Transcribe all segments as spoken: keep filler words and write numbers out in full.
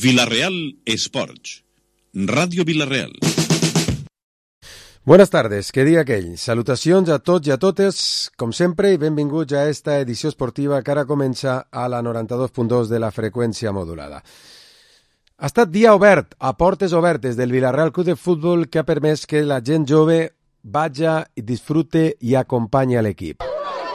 Vila-real Esports, Ràdio Vila-real. Buenas tardes, que dia aquell. Salutacions a tots i a totes, com sempre, i benvinguts a esta edició esportiva que ara comença a la noranta-dos punt dos de la freqüència modulada. Ha estat dia obert, a portes obertes del Vila-real Club de Futbol, que ha permès que la gent jove vaja, disfrute i acompanyi a l'equip.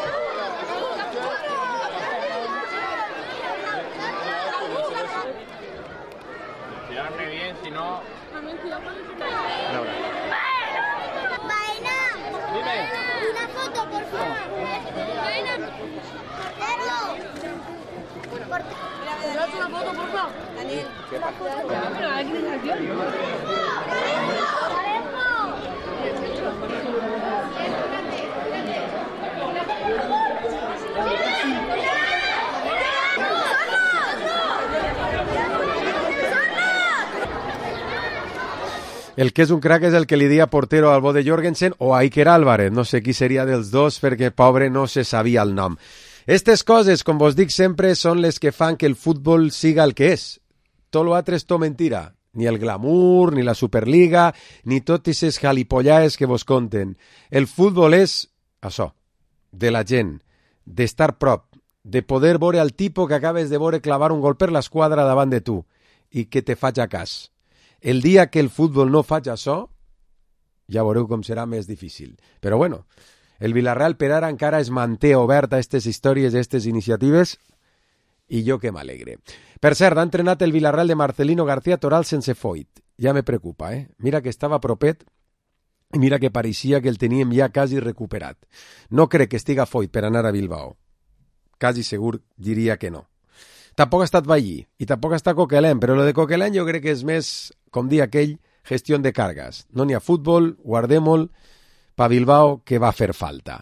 El que és un crac és el que li dia portero al Bode Jorgensen o a Iker Álvarez. No sé qui seria dels dos perquè, pobre, no se sabia el nom. Estes coses, com vos dic sempre, són les que fan que el futbol siga el que és. Tot l'altre és tot mentira. Ni el glamour, ni la Superliga, ni totes aquestes jalipollaes que vos conten. El futbol és això, de la gent, d'estar prop, de poder veure el tipus que acabes de veure clavar un gol per l'esquadra davant de tu i que te faig a cas. El dia que el futbol no faig això, ja veureu com serà més difícil. Però bueno, el Vila-real per ara encara es manté obert a aquestes històries, a aquestes iniciatives, i jo que m'alegre. Per cert, ha entrenat el Vila-real de Marcelino García Toral sense Foyt. Ja me preocupa, eh? Mira que estava propet i mira que pareixia que el teníem ja quasi recuperat. No crec que estiga Foyt per anar a Bilbao. Quasi segur diria que no. Tampoc ha estat Vallí i tampoc està Coquelin, però lo de Coquelin jo crec que és més, com dir aquell, gestió de cargas. No n'hi ha futbol, guardem-lo pa Bilbao que va fer falta.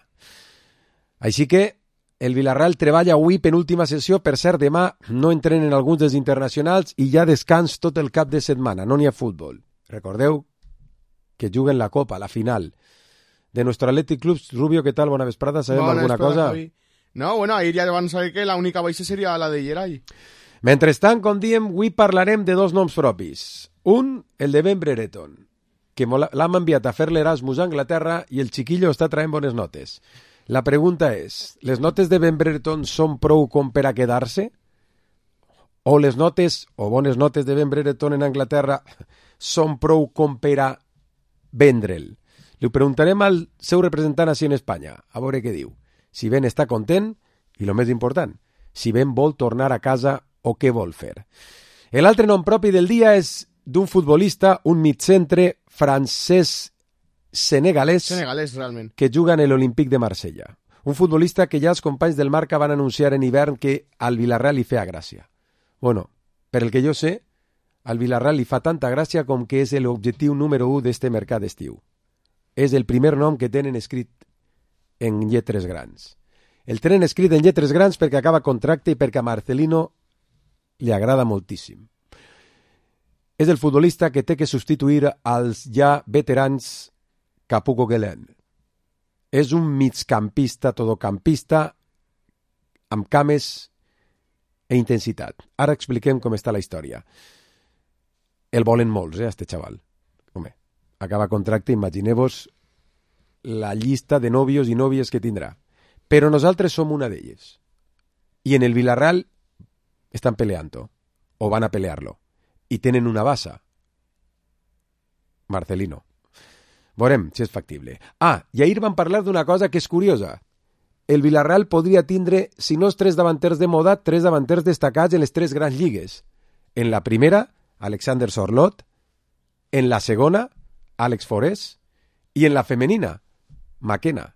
Així que el Vila-real treballa avui penúltima sessió, per cert, demà no entrenen alguns dels internacionals i ja descans tot el cap de setmana, no n'hi ha futbol. Recordeu que juguen la Copa, la final. De nuestro Athletic Club, Rubio, ¿qué tal? Buena vesprada, ¿sabem Bona alguna vesprada, cosa? Javi. No, bueno, ahir ja van saber que l'única baixa seria la de Geray. Mentrestant, com diem, avui parlarem de dos noms propis. Un, el de Ben Brereton, que l'hem enviat a fer l'Erasmus a Anglaterra i el xiquillo està traient bones notes. La pregunta és, les notes de Ben Brereton són prou com per a quedar-se? O les notes, o bones notes de Ben Brereton en Anglaterra, són prou com per a vendre'l? Li preguntarem al seu representant així en Espanya, a veure què diu. Si Ben està content, i el més important, si Ben vol tornar a casa o què vol fer. L'altre nom propi del dia és d'un futbolista, un mitcentre francès senegalès, senegalès realment, que juga en l'Olímpic de Marsella. Un futbolista que ja els companys del Marca van anunciar en hivern que al Vila-real li feia gràcia. Bueno, per el que jo sé, al Vila-real li fa tanta gràcia com que és l'objectiu número u d'este mercat d'estiu. És el primer nom que tenen escrit en lletres grans. El tenen escrit en lletres grans perquè acaba contracte i perquè a Marcelino li agrada moltíssim. És el futbolista que té que substituir als ja veterans Capu Coquelin. És un migcampista, todocampista, amb cames e intensitat. Ara expliquem com està la història. El volen molts, eh, este xaval. Home, acaba contracte, imagineu-vos la llista de novios i nòvies que tindrà. Però nosaltres som una d'elles. I en el Vila-real estan peleant-ho, o van a pelear-lo. I tenen una bassa. Marcelino. Veurem si és factible. Ah, i ahir vam parlar d'una cosa que és curiosa. El Vila-real podria tindre, si no els tres davanters de moda, tres davanters destacats en les tres grans lligues. En la primera, Alexander Sorloth. En la segona, Àlex Forés. I en la femenina, McKenna.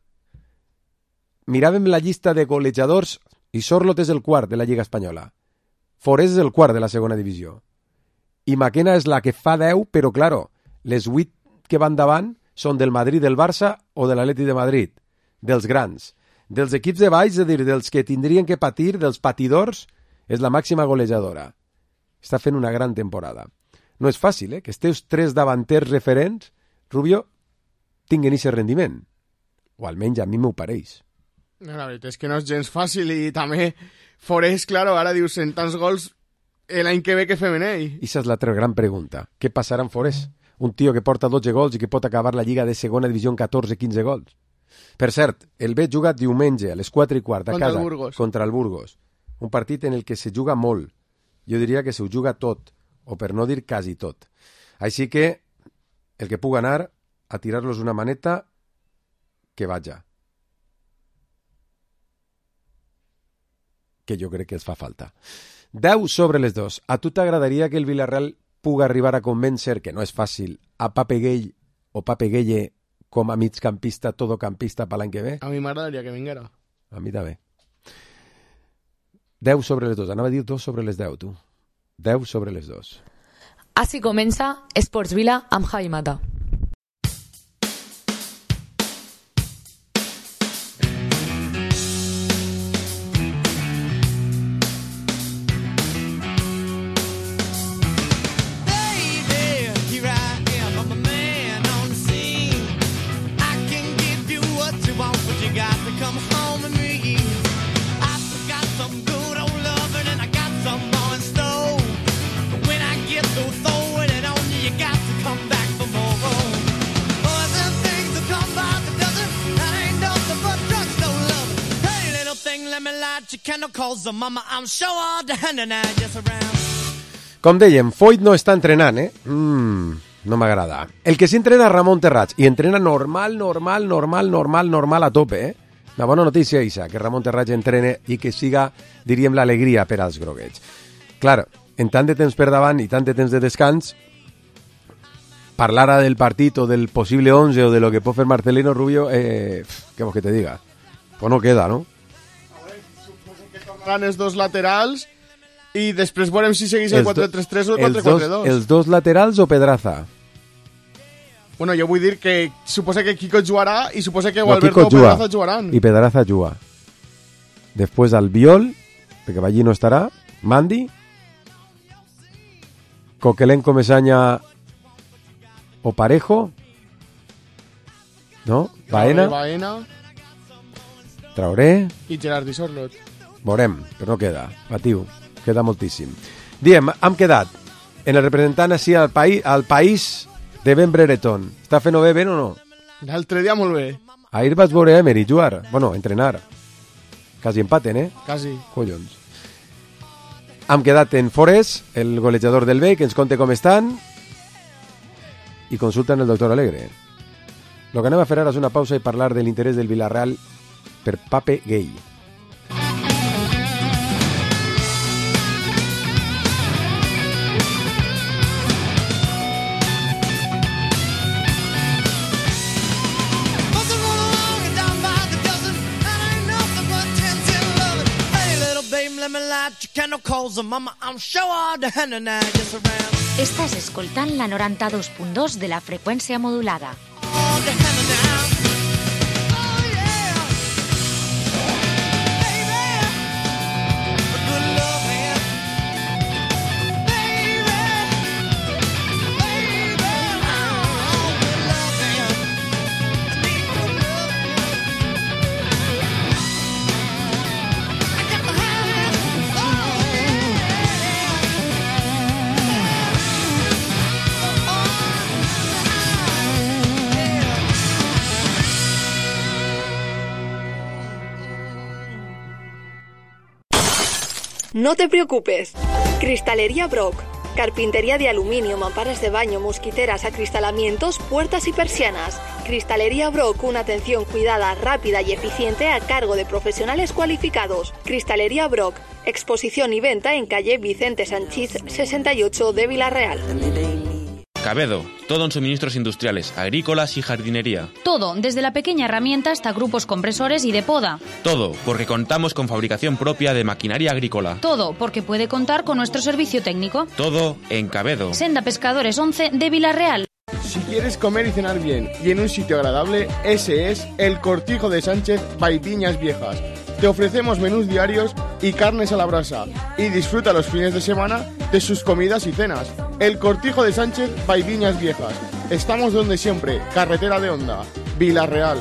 Miràvem la llista de golejadors i Sorloth és el quart de la Lliga Espanyola. Forés és el quart de la segona divisió. I McKenna és la que fa deu, però, claro, les vuit que van davant són del Madrid, del Barça o de l'Atlètic de Madrid, dels grans. Dels equips de baix, és a dir, dels que tindrien que patir, dels patidors, és la màxima golejadora. Està fent una gran temporada. No és fàcil, eh? Que els teus tres davanters referents, Rubio, tinguin aquest rendiment. O almenys a mi m'ho pareix. La veritat és que no és gens fàcil i també Forés, claro, ara dius en tants gols l'any que ve que fem en ell. I esa és l'altra gran pregunta. Què passarà en Forest? Un tio que porta dotze gols i que pot acabar la Lliga de segona divisió amb catorze quinze gols. Per cert, el B juga diumenge a les quatre i quart a Contra casa el Burgos. contra el Burgos. Un partit en el que se juga molt. Jo diria que se ho juga tot, o per no dir quasi tot. Així que el que puga anar a tirar-los una maneta, que vaja. Que jo crec que els fa falta. deu sobre les dos. A tu t'agradaria que el Villarreal puga arribar a convèncer, que no és fàcil, a Pape Gueye o Pape Gueye com a migcampista, todocampista per l'any que ve? A mi m'agradaria que vinguera. A mi també. deu sobre les dos. Anava a dir dos sobre les deu, tu. deu sobre les dos. Així comença Esports Vila amb Javi Mata. Com dèiem, Foyt no està entrenant, eh? Mm, no m'agrada. El que sí entrena és Ramon Terrats, i entrena normal, normal, normal, normal, normal a tope, eh? La bona notícia és que Ramon Terrats entrene i que siga, diríem, l'alegria per als groguets. Clar, en tant de temps per davant i tant de temps de descans, parlar ara del partit o del possible once o de lo que pot fer Marcelino Rubio, eh, què vols que te diga? Pues no queda, no? Van els dos laterals i després veurem si segueix el quatre tres tres o el quatre quatre dos. Els dos laterals o Pedraza? Bueno, jo vull dir que suposa que Kiko jugarà i suposa que no, Alberto o Pedraza jugaran. I Pedraza juga. Després Albiol, perquè allí no estarà, Mandi, Coquelin, Mesaña o Parejo, no? Baena, Baena Traoré i Gerard i Sorlot. Veurem, però no queda, batiu, queda moltíssim. Diem, hem quedat en el representant així al, país, al país de Ben Brereton. Està fent-ho bé, ben o no? L'altre dia molt bé. Ahir vas veure Emery jugar, bueno, entrenar. Quasi empaten, eh? Quasi. Collons. Hem quedat en Forest, el golejador del B, que ens conte com estan, i consulten el doctor Alegre. Lo que anem a fer ara és una pausa i parlar de l'interès del Villarreal per Pape Gueye. Estàs escoltant la noranta-dos punt dos de la freqüència modulada. No te preocupes. Cristalería Brock. Carpintería de aluminio, mamparas de baño, mosquiteras, acristalamientos, puertas y persianas. Cristalería Brock, una atención cuidada, rápida y eficiente a cargo de profesionales cualificados. Cristalería Brock. Exposición y venta en calle Vicente Sanchís sesenta y ocho de Villarreal. Cabedo, todo en suministros industriales, agrícolas y jardinería. Todo, desde la pequeña herramienta hasta grupos compresores y de poda. Todo, porque contamos con fabricación propia de maquinaria agrícola. Todo, porque puede contar con nuestro servicio técnico. Todo en Cabedo. Senda Pescadores once de Villarreal. Si quieres comer y cenar bien y en un sitio agradable, ese es el Cortijo de Sánchez by Viñas Viejas. Te ofrecemos menús diarios y carnes a la brasa y disfruta los fines de semana de sus comidas y cenas. El Cortijo de Sánchez by Viñas Viejas. Estamos donde siempre, carretera de Honda, Villarreal.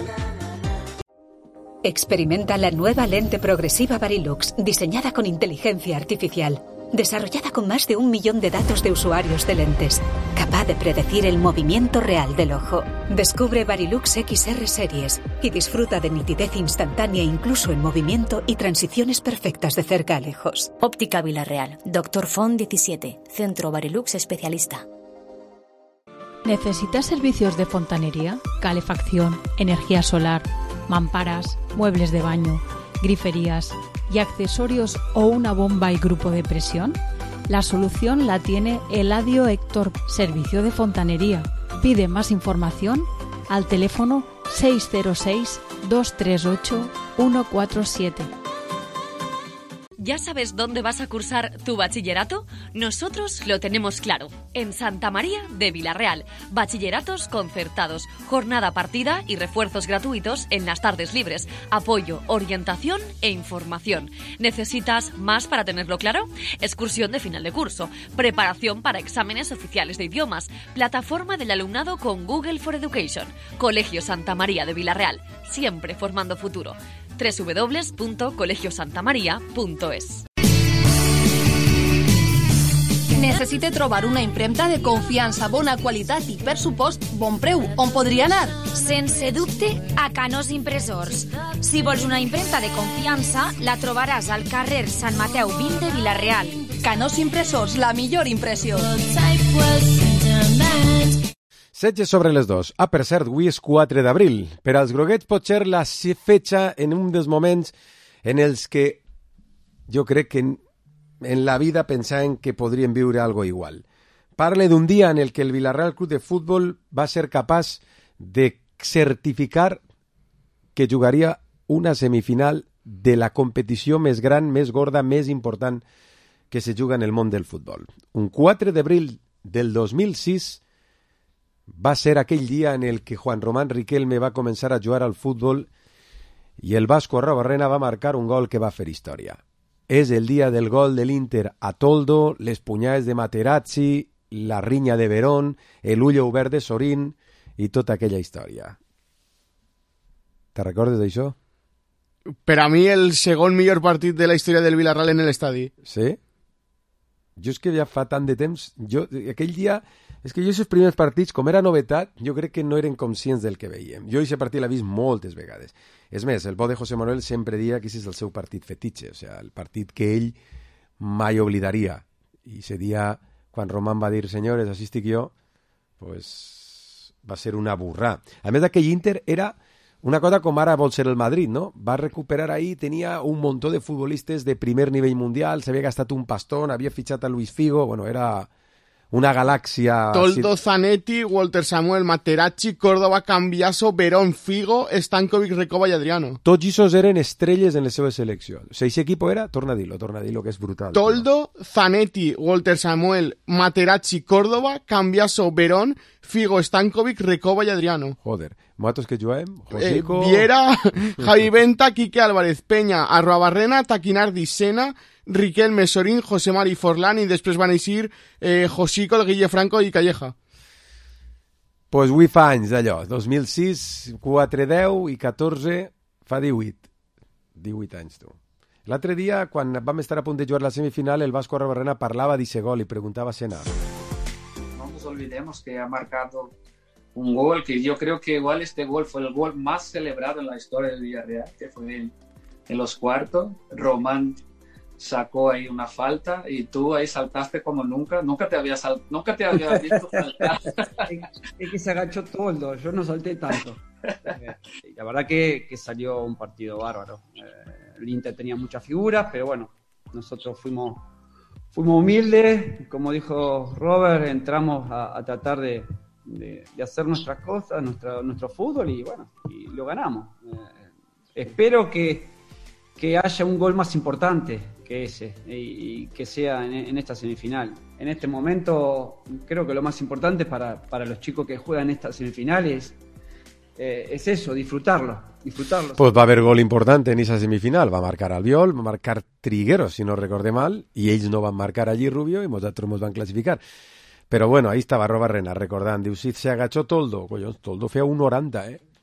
Experimenta la nueva lente progresiva Varilux, diseñada con inteligencia artificial. desarrollada con más de un millón de datos de usuarios de lentes, capaz de predecir el movimiento real del ojo. Descubre Varilux X R Series y disfruta de nitidez instantánea incluso en movimiento y transiciones perfectas de cerca a lejos. Óptica Villarreal. Doctor Font diecisiete. Centro Varilux Especialista. ¿Necesitas servicios de fontanería, calefacción, energía solar, mamparas, muebles de baño, griferías y accesorios o una bomba y grupo de presión? La solución la tiene Eladio Héctor, servicio de fontanería. Pide más información al teléfono seis cero seis, dos tres ocho, uno cuatro siete. ¿Ya sabes dónde vas a cursar tu bachillerato? Nosotros lo tenemos claro. En Santa María de Vilarreal. Bachilleratos concertados, jornada partida y refuerzos gratuitos en las tardes libres. Apoyo, orientación e información. ¿Necesitas más para tenerlo claro? Excursión de final de curso. Preparación para exámenes oficiales de idiomas. Plataforma del alumnado con Google for Education. Colegio Santa María de Vilarreal. Siempre formando futuro. doble u doble u doble u punto colegio santa maria punto es. Necessite trobar una impremta de confiança, bona qualitat i, per supost, bon preu. On podria anar? Sense dubte, a Canós Impressors. Si vols una impremta de confiança, la trobaràs al carrer Sant Mateu vint de Vilarreal. Canós Impressors, la millor impressió. setze sobre les dos. Ah, per cert, avui és quatre d'abril. Per als groguets pot ser la fetxa en un dels moments en els que jo crec que en, en la vida pensaven que podrien viure algo igual. Parle d'un dia en el que el Villarreal Club de Futbol va ser capaç de certificar que jugaria una semifinal de la competició més gran, més gorda, més important que se juga en el món del futbol. Un quatre d'abril del dos mil sis va ser aquell dia en el que Juan Román Riquelme va començar a jugar al futbol i el Vasco Arrobarrena va marcar un gol que va fer història. És el dia del gol de l'Inter a Toldo, les punyades de Materazzi, la rinya de Verón, el ull obert de Sorín i tota aquella història. Te recordes d'això? Per a mi el segon millor partit de la història del Villarreal en l'estadi. Sí? Jo és que ja fa tant de temps... Jo, aquell dia... És que jo aquests primers partits, com era novetat, jo crec que no eren conscients del que veiem. Jo aquest partit l'he vist moltes vegades. És més, el bo de José Manuel sempre dia que aquest és el seu partit fetitxe, o sigui, el partit que ell mai oblidaria. I ese dia, quan Román va dir, senyores, així estic jo, pues, va ser una burrà. A més, aquell Inter era una cosa com ara vol ser el Madrid, no? Va recuperar ahí, tenia un muntó de futbolistes de primer nivell mundial, s'havia gastat un pastón, havia fitxat a Luis Figo, bueno, era... una galàxia... Toldo, Zanetti, Walter Samuel, Materazzi, Córdoba, Cambiaso, Verón, Figo, Stankovic, Recoba i Adriano. Tots aquests eren estrelles en les seves seleccions. O sigui, aquest equip era, torna a dir-lo, torna a dir-lo, que és brutal. Toldo, no? Zanetti, Walter Samuel, Materazzi, Córdoba, Cambiaso, Verón, Figo, Stankovic, Recoba i Adriano. Joder, nosaltres que juguem? Josico... Eh, Viera, Javi Venta, Quique Álvarez, Peña, Arruabarrena, Taquinardi, Sena, Riquelme, Sorín, José Mari Forlán i després van eixir eh, Josico, el Guille Franco i Calleja. Pues avui fa anys d'allò, dos mil sis, quatre, deu i catorze, fa divuit. divuit anys, tu. L'altre dia, quan vam estar a punt de jugar la semifinal, el Vasco Arrobarrena parlava d'ese gol i preguntava a Sena. No nos olvidemos que ha marcado un gol que yo creo que igual este gol fue el gol más celebrado en la historia del Villarreal, que fue en, en los cuartos. Román sacó ahí una falta y tú ahí saltaste como nunca, nunca te había, sal... nunca te había visto saltar. Es que se agachó todo, yo no salté tanto. La verdad que, que salió un partido bárbaro. Eh, el Inter tenía muchas figuras, pero bueno, nosotros fuimos, fuimos humildes, como dijo Robert, entramos a, a tratar de, de, de hacer nuestras cosas, nuestra, nuestro fútbol y bueno, y lo ganamos. Eh, espero que, que haya un gol más importante que ese, y, y que sea en, en esta semifinal. En este momento creo que lo más importante para, para los chicos que juegan estas semifinales eh, es eso, disfrutarlo, disfrutarlo. Pues va a haber gol importante en esa semifinal, va a marcar Albiol, va a marcar Trigueros, si no recordé mal, y ells no van marcar allí Rubio, y nosaltres nos van clasificar. Pero bueno, ahí estaba Arrobarrena recordant, diu, si se agachó Toldo, collons, Toldo feia un noranta, eh?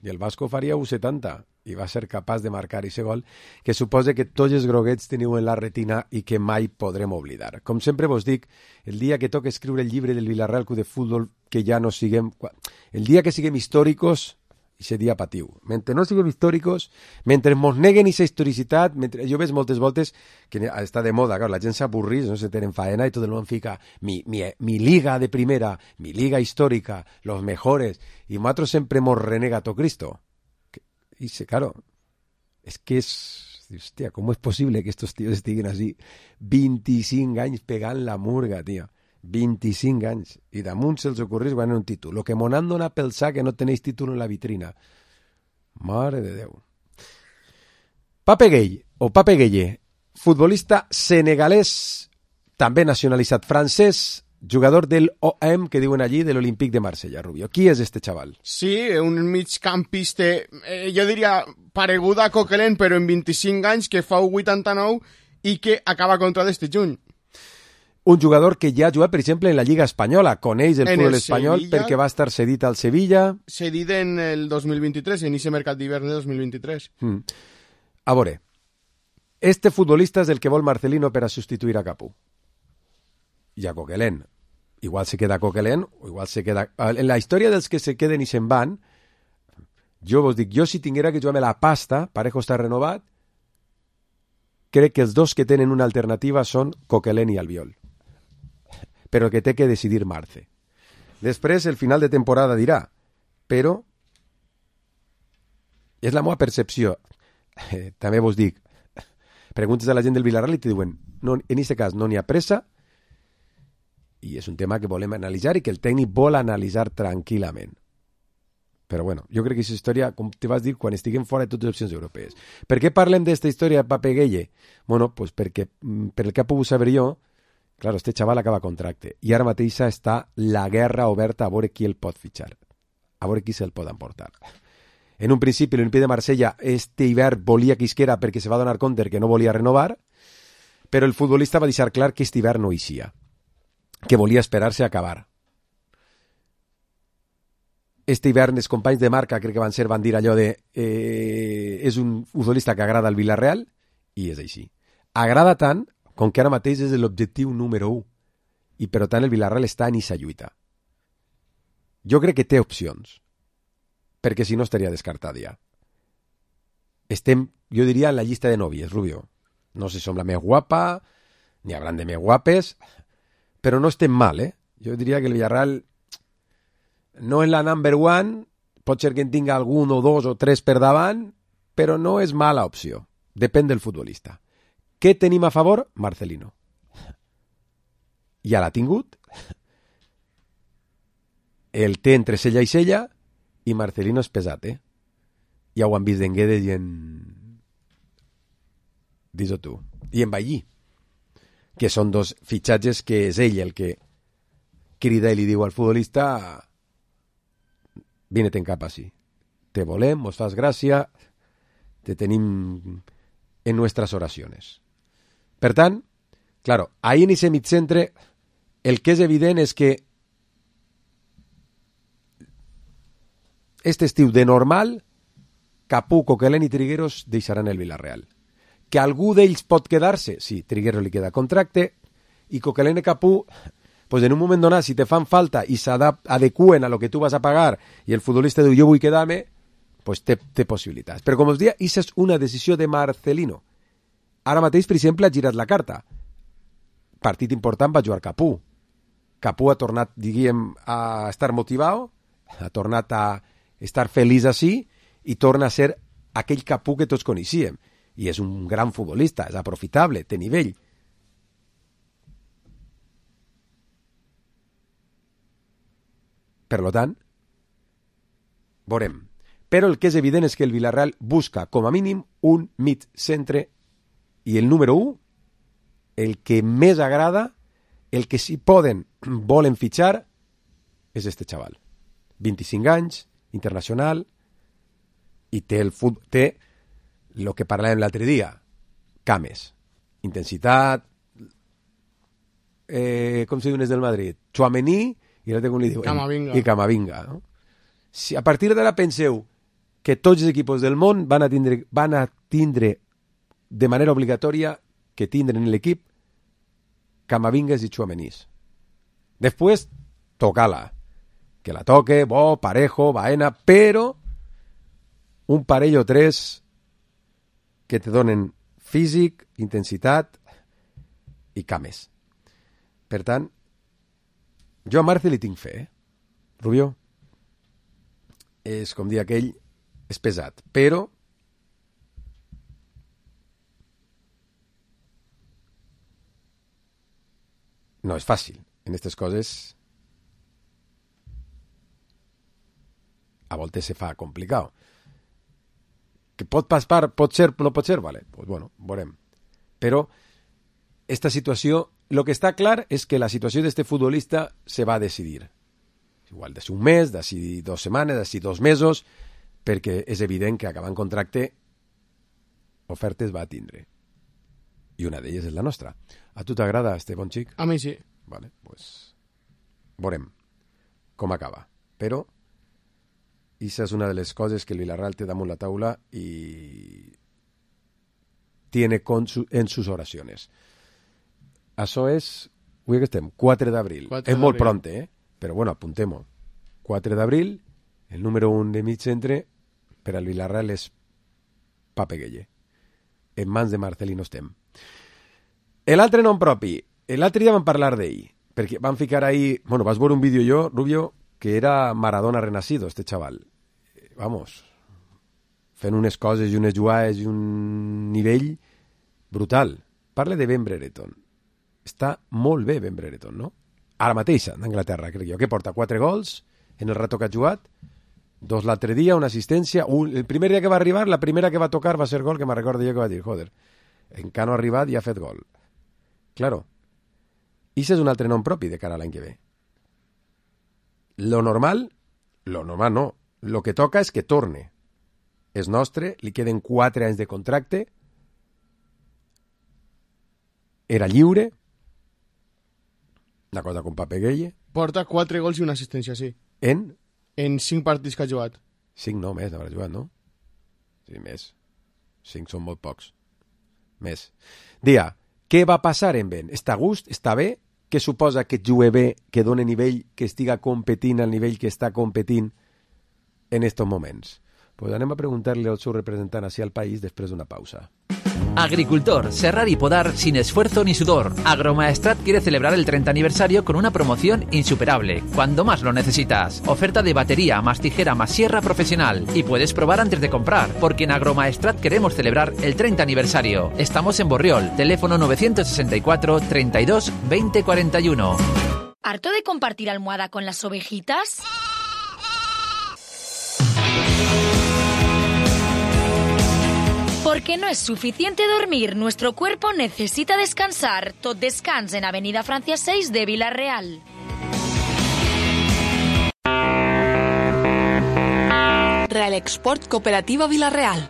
i el Vasco faria u setanta i va ser capaç de marcar aquest gol que suposa que tots els groguets teniu en la retina i que mai podrem oblidar. Com sempre vos dic, el dia que toca escriure el llibre del Villarreal Club de Futbol, que ja no siguem... El dia que siguem històricos, aquest dia patiu. Mentre no siguem històricos, mentre mos neguen aquesta historicitat, mentre... jo veig moltes voltes que està de moda, clar, la gent s'avorrís, no se tenen faena i tot el món fica mi, mi, mi liga de primera, mi liga històrica, los mejores, i nosaltres sempre mos renega tot Cristo. Y dice, claro, es que es... Hostia, ¿cómo es posible que estos tíos estiguin así vint-i-cinc anys pegant la murga, tío? vint-i-cinc anys. I damunt se'ls ocorrís guanyar un títol. Lo que m'ho han donat pensar que no tenéis títol en la vitrina. Mare de Déu. Pape Gueye, o Pape Gueye, futbolista senegalès, també nacionalitzat francès, jugador del O M, que diuen allí, de l'Olímpic de Marsella, Rubio. Qui és este xaval? Sí, un migcampista, eh, jo diria paregut a Coquelin, però en vint-i-cinc anys, que fa vuitanta-nou i que acaba contra este juny. Un jugador que ja ha jugat, per exemple, en la Lliga Espanyola. Coneix el futbol espanyol Sevilla, perquè va estar cedit al Sevilla. Cedit en el dos mil vint-i-tres, en aquest mercat d'hivern de dos mil vint-i-tres. Mm. A veure, este futbolista és el que vol Marcelino per a substituir a Capú. I a Coquelin. Igual se queda Coquelin, o igual se queda... En la història dels que se queden i se'n van, jo vos dic, jo si tinguera que jugar-me la pasta, Parejo està renovat, crec que els dos que tenen una alternativa són Coquelin i Albiol. Però el que té que decidir Marce. Després, el final de temporada dirà, però és la meva percepció. Eh, també vos dic, preguntes a la gent del Villarreal i te diuen, no, en aquest cas no n'hi ha pressa, i és un tema que volem analitzar i que el tècnic vol analitzar tranquil·lament. Però bueno, jo crec que aquesta història, com te vas dir, quan estiguem fora de totes les opcions europees. Per què parlem d'esta història de Pape Gueye? Bueno, pues perquè, per el que he pogut saber jo, claro, este xaval acaba contracte i ara mateix està la guerra oberta a veure qui el pot fitxar, a veure qui se'l pot emportar. En un principi, l'Olímpic de Marsella este hivern volia que isquera perquè se va donar compte que no volia renovar, però el futbolista va deixar clar que este hivern no eixia, que volia esperar-se a acabar. Este hivern els companys de marca crec que van ser van dir allò de eh, és un futbolista que agrada al Villarreal i és així. Agrada tant com que ara mateix és l'objectiu número u i per tant el Villarreal està en aquesta lluita. Jo crec que té opcions perquè si no estaria descartat ja. Estem, jo diria, en la llista de nòvies, Rubio. No sé si som la més guapa, n'hi hauran de més guapes, però no estem mal, eh? Jo diria que el Villarreal no és la number one, pot ser que en tinga algun o dos o tres per davant, però no és mala opció. Depèn del futbolista. Què tenim a favor? Marcelino. Ja l'ha tingut. El té entre cella i cella i Marcelino és pesat, eh? Ja ho han vist en Guedes i en... Dis-ho tu. I en Ballí, que són dos fitxatges que és ell el que crida i li diu al futbolista vine-te'n cap així. Te volem, mos fas gràcia, te tenim en nuestras oraciones. Per tant, claro, ahí en ese mitcentre el que és evident és que este estiu de normal Capú, Coquelin i Trigueros deixaran el Villarreal. Que algú d'ells pot quedar-se? Sí, Trigueros li queda contracte i Coquelin i Capú, pues en un moment donat, si te fan falta i s'adeqüen a lo que tu vas a pagar i el futbolista diu jo vull quedar-me, pues té, té possibilitats. Però com us dia, això és una decisió de Marcelino. Ara mateix, per exemple, ha girat la carta. Partit important va jugar Capú. Capú ha tornat, diguem, a estar motivat, ha tornat a estar feliç així i torna a ser aquell Capú que tots coneixíem. I és un gran futbolista, és aprofitable, té nivell. Per tant, veurem. Però el que és evident és que el Villarreal busca, com a mínim, un mig centre i el número u, el que més agrada, el que si poden, volen fitxar, és este xaval. vint-i-cinc anys, internacional, i té el fut... té el que parlàvem l'altre dia, cames, intensitat, eh, com se diuen des del Madrid, Tchouaméni, i l'altre com li diuen, Camavinga. i Camavinga. No? Si a partir d'ara penseu que tots els equips del món van a tindre, van a tindre de manera obligatòria que tindren en l'equip Camavingas i Tchouaménis. Després, toca-la. Que la toque, Bo, Parejo, Baena, però un parell o tres que te donen físic, intensitat i cames. Per tant, jo a Marce li tinc fe, eh? Rubio és, com dir aquell, és pesat, però no és fàcil. En aquestes coses a voltes se fa complicat. Que pot passar, pot ser, no pot ser, vale, pues bueno, veurem. Però esta situació, lo que està clar és que la situació d'este futbolista se va a decidir. Igual d'ací un mes, d'ací dos setmanes, d'ací dos mesos, perquè és evident que acabant contracte ofertes va a tindre. I una d'elles és la nostra. A tu t'agrada este bon xic? A mi sí. Vale, pues veurem com acaba. Però esa és una de les coses que el Villarreal té damunt la taula i tiene con su, en sus oraciones. Això és, avui que estem, quatre d'abril. És molt pronte, eh? Però bueno, apuntem-ho. quatre d'abril, el número un de mig centre per al Villarreal és Pape Gueye. En mans de Marcelino estem. L'altre nom propi, l'altre dia vam parlar d'ell, perquè vam ficar ahí, bueno, vas veure un vídeo jo, Rubio, que era Maradona renacido, este chaval. Vamos, fent unes coses i unes jugades i un nivell brutal. Parle de Ben Brereton. Està molt bé Ben Brereton, no? Ara mateixa, d'Anglaterra, crec jo, que porta quatre gols en el rato que ha jugat, dos l'altre dia, una assistència, un, el primer dia que va arribar, la primera que va tocar va ser gol, que me recordo jo que va dir, joder, encara no ha arribat i ha fet gol. Claro, això és un altre nom propi de cara a l'any que ve. Lo normal, lo normal no, lo que toca és que torne. És nostre, li queden quatre anys de contracte, era lliure, una cosa com Pape Gueye. Porta quatre gols i una assistència, sí. En? En cinc partits que ha jugat. Cinc no, més, haurà jugat, no? Sí, més. Cinc són molt pocs. Més. Dia, què va passar en Ben? Està a gust? Està bé? Què suposa que jugui bé, que doni nivell, que estiga competint al nivell que està competint en estos moments? Pues anem a preguntar-li al seu representant hacia el país després d'una pausa. Agricultor, serrar y podar sin esfuerzo ni sudor. Agromaestrat quiere celebrar el treinta aniversario con una promoción insuperable, cuando más lo necesitas. Oferta de batería más tijera más sierra profesional. Y puedes probar antes de comprar, porque en Agromaestrat queremos celebrar el treinta aniversario. Estamos en Borriol, teléfono novecientos sesenta y cuatro, treinta y dos, veinte cuarenta y uno. ¿Harto de compartir almohada con las ovejitas? Porque no es suficiente dormir, nuestro cuerpo necesita descansar. Tot descans en Avenida Francia seis de Villarreal. Real Export Cooperativa Villarreal.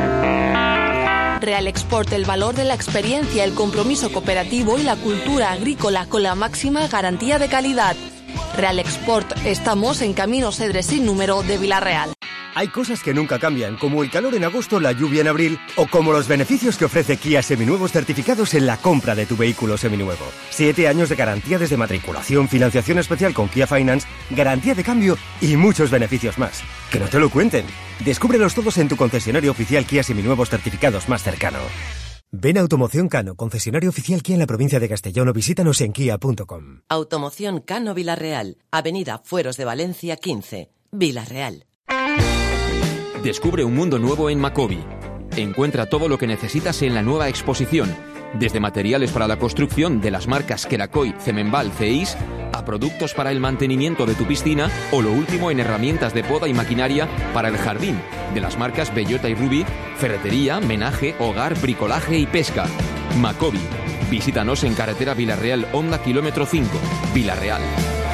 Real Export, el valor de la experiencia, el compromiso cooperativo y la cultura agrícola con la máxima garantía de calidad. Real Export, estamos en Camino Cedres sin número de Villarreal. Hay cosas que nunca cambian, como el calor en agosto, la lluvia en abril, o como los beneficios que ofrece Kia Seminuevos certificados en la compra de tu vehículo seminuevo. Siete años de garantía desde matriculación, financiación especial con Kia Finance, garantía de cambio y muchos beneficios más. Que no te lo cuenten. Descúbrelos todos en tu concesionario oficial Kia Seminuevos certificados más cercano. Ven a Automoción Cano, concesionario oficial Kia en la provincia de Castellón, o visítanos en kia punto com. Automoción Cano Villarreal, Avenida Fueros de Valencia quince, Villarreal. Descubre un mundo nuevo en Macobi. Encuentra todo lo que necesitas en la nueva exposición, desde materiales para la construcción de las marcas Kerakoy, Cemenbal, Ceis, a productos para el mantenimiento de tu piscina o lo último en herramientas de poda y maquinaria para el jardín, de las marcas Bellota y Ruby, ferretería, menaje, hogar, bricolaje y pesca. Macobi. Visítanos en carretera Villarreal Honda kilómetro cinco, Villarreal.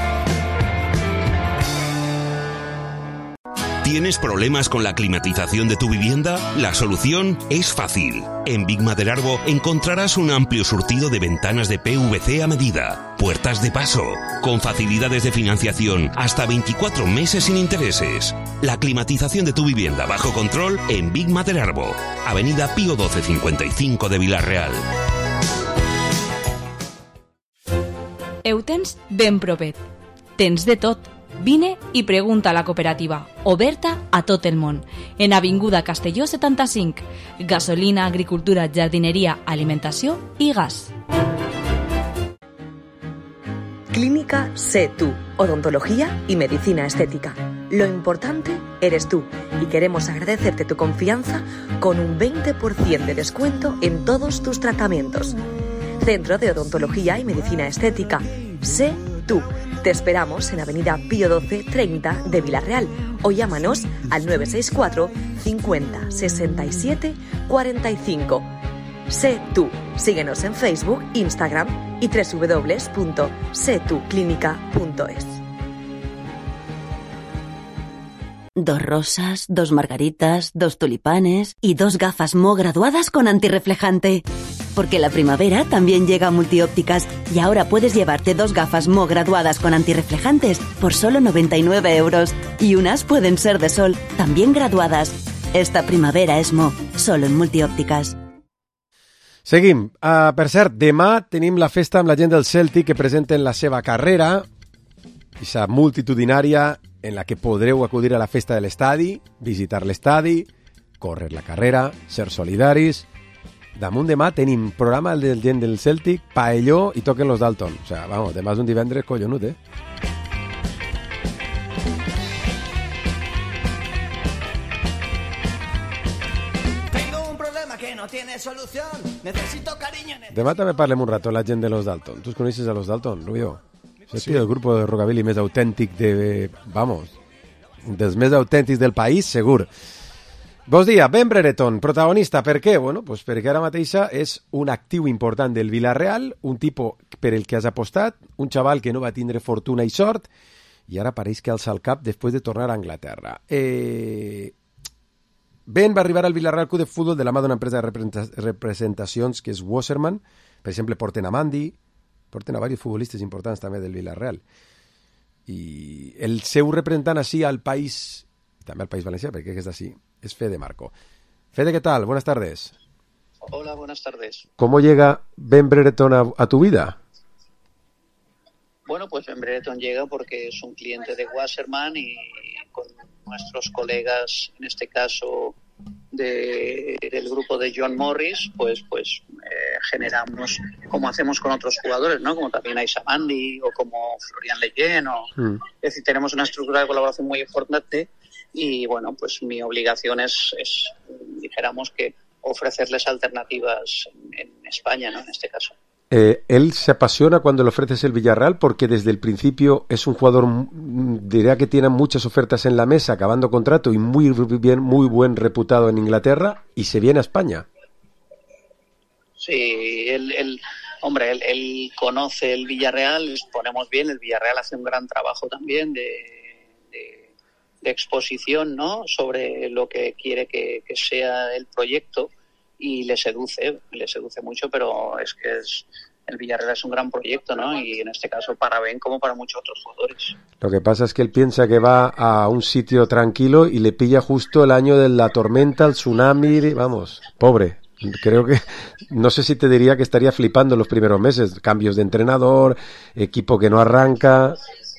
¿Tienes problemas con la climatización de tu vivienda? La solución es fácil. En Big Maderarbo encontrarás un amplio surtido de ventanas de P V C a medida, puertas de paso, con facilidades de financiación hasta veinticuatro meses sin intereses. La climatización de tu vivienda bajo control en Big Maderarbo, Avenida Pío doce cincuenta y cinco de Vila-real. Ho tens ben propet. Tens de tot. Vine i pregunta a la cooperativa, oberta a tot el món, en Avinguda Castelló setanta-cinc. Gasolina, agricultura, jardineria, alimentació i gas. Clínica Sé Tú, odontología y medicina estética. Lo importante eres tú y queremos agradecerte tu confianza con un veinte por ciento de descuento en todos tus tratamientos. Centro de Odontología y Medicina Estética. Sé Tú. Te esperamos en Avenida Pío doce treinta de Vila-real o llámanos al nueve seis cuatro cincuenta sesenta y siete cuarenta y cinco. Sé Tú. Síguenos en Facebook, Instagram y doble u doble u doble u punto sé tú clínica punto es. Dos rosas, dos margaritas, dos tulipanes y dos gafas Mo graduadas con antirreflejante. Porque la primavera también llega a Multiópticas y ahora puedes llevarte dos gafas Mo graduadas con antirreflejantes por solo noventa y nueve euros. Y unas pueden ser de sol, también graduadas. Esta primavera és Mo, solo en Multiópticas. Seguim. Uh, per cert, demà tenim la festa amb la gent del Celtic que presenten la seva carrera, aquesta multitudinària en la que podreu acudir a la festa de l'estadi, visitar l'estadi, córrer la carrera, ser solidaris. Damunt demà tenim programa del gent del Celtic, paelló i toquen los Dalton. O sea, vamos, demà és un divendres collonut, eh? Tengo un problema que no tiene solución. Necesito cariño. Demà també parlem un rato la gent de los Dalton. Tu coneixes a los Dalton, Rubio? És sí. El grup de rockabilly més autèntic de... Vamos, dels més autèntics del país, segur. Bon dia, Ben Brereton, protagonista. Per què? Bueno, pues perquè ara mateixa és un actiu important del Vila-real, un tipus per el que has apostat, un xaval que no va tindre fortuna i sort, i ara pareix que alça el cap després de tornar a Anglaterra. Eh... Ben va arribar al Vila-real Club de Futbol de la mà d'una empresa de representacions que és Wasserman. Per exemple, porten a Mandy, porten a diversos futbolistes importants també del Vila-real. I el seu representant així al país, també al País Valencià, perquè és d'ací, es Fede Marco. Fede, ¿qué tal? Buenas tardes. Hola, buenas tardes. ¿Cómo llega Ben Brereton a, a tu vida? Bueno, pues Ben Brereton llega porque es un cliente de Wasserman y con nuestros colegas, en este caso de, del grupo de John Morris, pues pues eh, generamos, como hacemos con otros jugadores, ¿no? Como también Aisa Mandy o como Florian Leyen, o, mm. es decir, tenemos una estructura de colaboración muy importante. Y bueno, pues mi obligación es, es, dijéramos que ofrecerles alternativas en, en España, ¿no? En este caso. Eh, él se apasiona cuando le ofreces el Villarreal porque desde el principio es un jugador, diría que tiene muchas ofertas en la mesa, acabando contrato y muy bien, muy buen reputado en Inglaterra, y se viene a España. Sí, él, él hombre, él, él conoce el Villarreal, les ponemos bien, el Villarreal hace un gran trabajo también de de exposición, ¿no? Sobre lo que quiere que, que sea el proyecto, y le seduce, le seduce mucho, pero es que es, el Villarreal es un gran proyecto, ¿no? Y en este caso para Ben como para muchos otros jugadores. Lo que pasa es que él piensa que va a un sitio tranquilo y le pilla justo el año de la tormenta, el tsunami, vamos, pobre. Creo que, no sé si te diría que estaría flipando los primeros meses, cambios de entrenador, equipo que no arranca.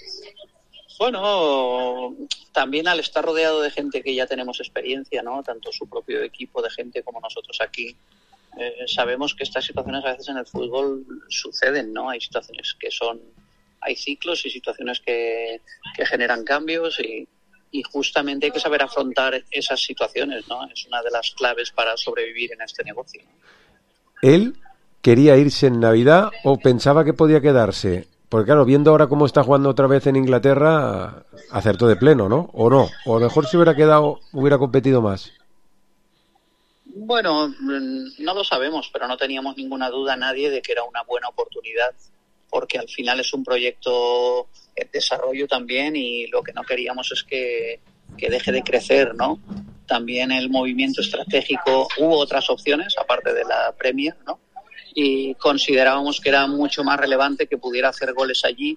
Bueno, también al estar rodeado de gente que ya tenemos experiencia, ¿no? Tanto su propio equipo de gente como nosotros aquí, eh, sabemos que estas situaciones a veces en el fútbol suceden, ¿no? Hay situaciones que son, hay ciclos y situaciones que, que generan cambios y, y justamente hay que saber afrontar esas situaciones, ¿no? Es una de las claves para sobrevivir en este negocio, ¿no? ¿Él quería irse en Navidad o pensaba que podía quedarse? Porque claro, viendo ahora cómo está jugando otra vez en Inglaterra, acertó de pleno, ¿no? ¿O no? O a lo mejor si hubiera quedado, hubiera competido más. Bueno, no lo sabemos, pero no teníamos ninguna duda nadie de que era una buena oportunidad, porque al final es un proyecto de desarrollo también, y lo que no queríamos es que, que deje de crecer, ¿no? También el movimiento estratégico, hubo otras opciones, aparte de la Premier, ¿no? Y considerábamos que era mucho más relevante que pudiera hacer goles allí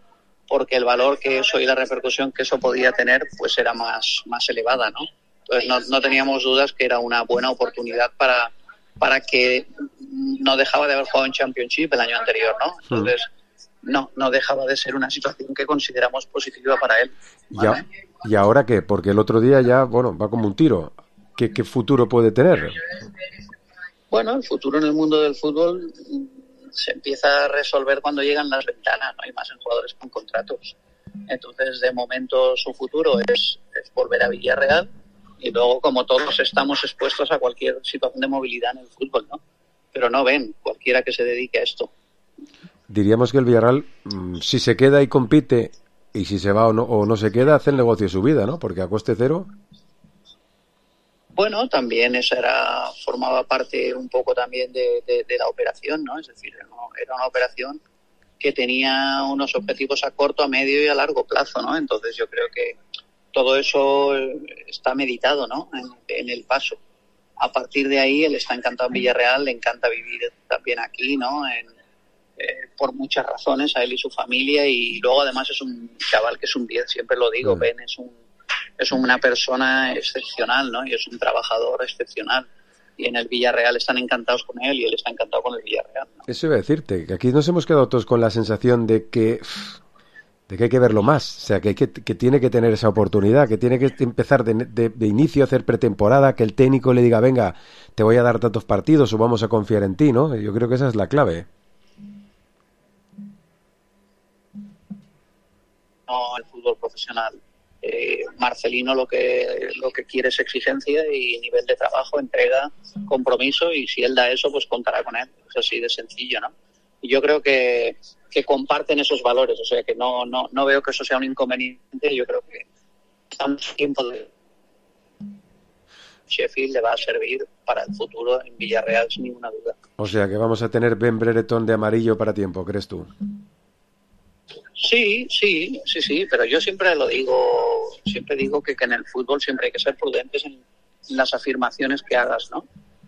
porque el valor que eso y la repercusión que eso podía tener pues era más, más elevada, ¿no? Entonces no, no teníamos dudas que era una buena oportunidad para, para que no dejaba de haber jugado en Championship el año anterior, ¿no? Entonces no, no dejaba de ser una situación que consideramos positiva para él. ¿Vale? ¿Y, ¿Y ahora qué? Porque el otro día ya, bueno, va como un tiro. ¿Qué, qué futuro puede tener? Bueno, el futuro en el mundo del fútbol se empieza a resolver cuando llegan las ventanas, ¿no? Hay más en jugadores con contratos. Entonces, de momento, su futuro es, es volver a Villarreal y luego, como todos, estamos expuestos a cualquier situación de movilidad en el fútbol, ¿no? Pero no ven cualquiera que se dedique a esto. Diríamos que el Villarreal, si se queda y compite, y si se va o no, o no se queda, hace el negocio de su vida, ¿no? Porque a coste cero... Bueno, también esa era formaba parte un poco también de, de, de la operación, ¿no? Es decir, ¿no? Era una operación que tenía unos objetivos a corto, a medio y a largo plazo, ¿no? Entonces yo creo que todo eso está meditado, ¿no? En, en el paso. A partir de ahí, él está encantado en Villarreal, le encanta vivir también aquí, ¿no? En, eh, por muchas razones, a él y su familia, y luego además es un chaval que es un diez, siempre lo digo, Ben es un es una persona excepcional, ¿no? Y es un trabajador excepcional. Y en el Villarreal están encantados con él y él está encantado con el Villarreal, ¿no? Eso iba a decirte, que aquí nos hemos quedado todos con la sensación de que de que hay que verlo más, o sea, que, hay que, que tiene que tener esa oportunidad, que tiene que empezar de, de, de inicio a hacer pretemporada, que el técnico le diga, venga, te voy a dar tantos partidos o vamos a confiar en ti, ¿no? Yo creo que esa es la clave. No, el fútbol profesional. Eh, Marcelino lo que lo que quiere es exigencia y nivel de trabajo, entrega, compromiso, y si él da eso, pues contará con él. Es así de sencillo, ¿no? Y yo creo que, que comparten esos valores, o sea que no, no, no veo que eso sea un inconveniente. Yo creo que estamos tiempo de Sheffield le va a servir para el futuro en Villarreal sin ninguna duda. O sea que vamos a tener Ben Brereton de amarillo para tiempo, ¿crees tú? Sí, sí, sí, sí, pero yo siempre lo digo, siempre digo que, que en el fútbol siempre hay que ser prudentes en, en las afirmaciones que hagas, ¿no?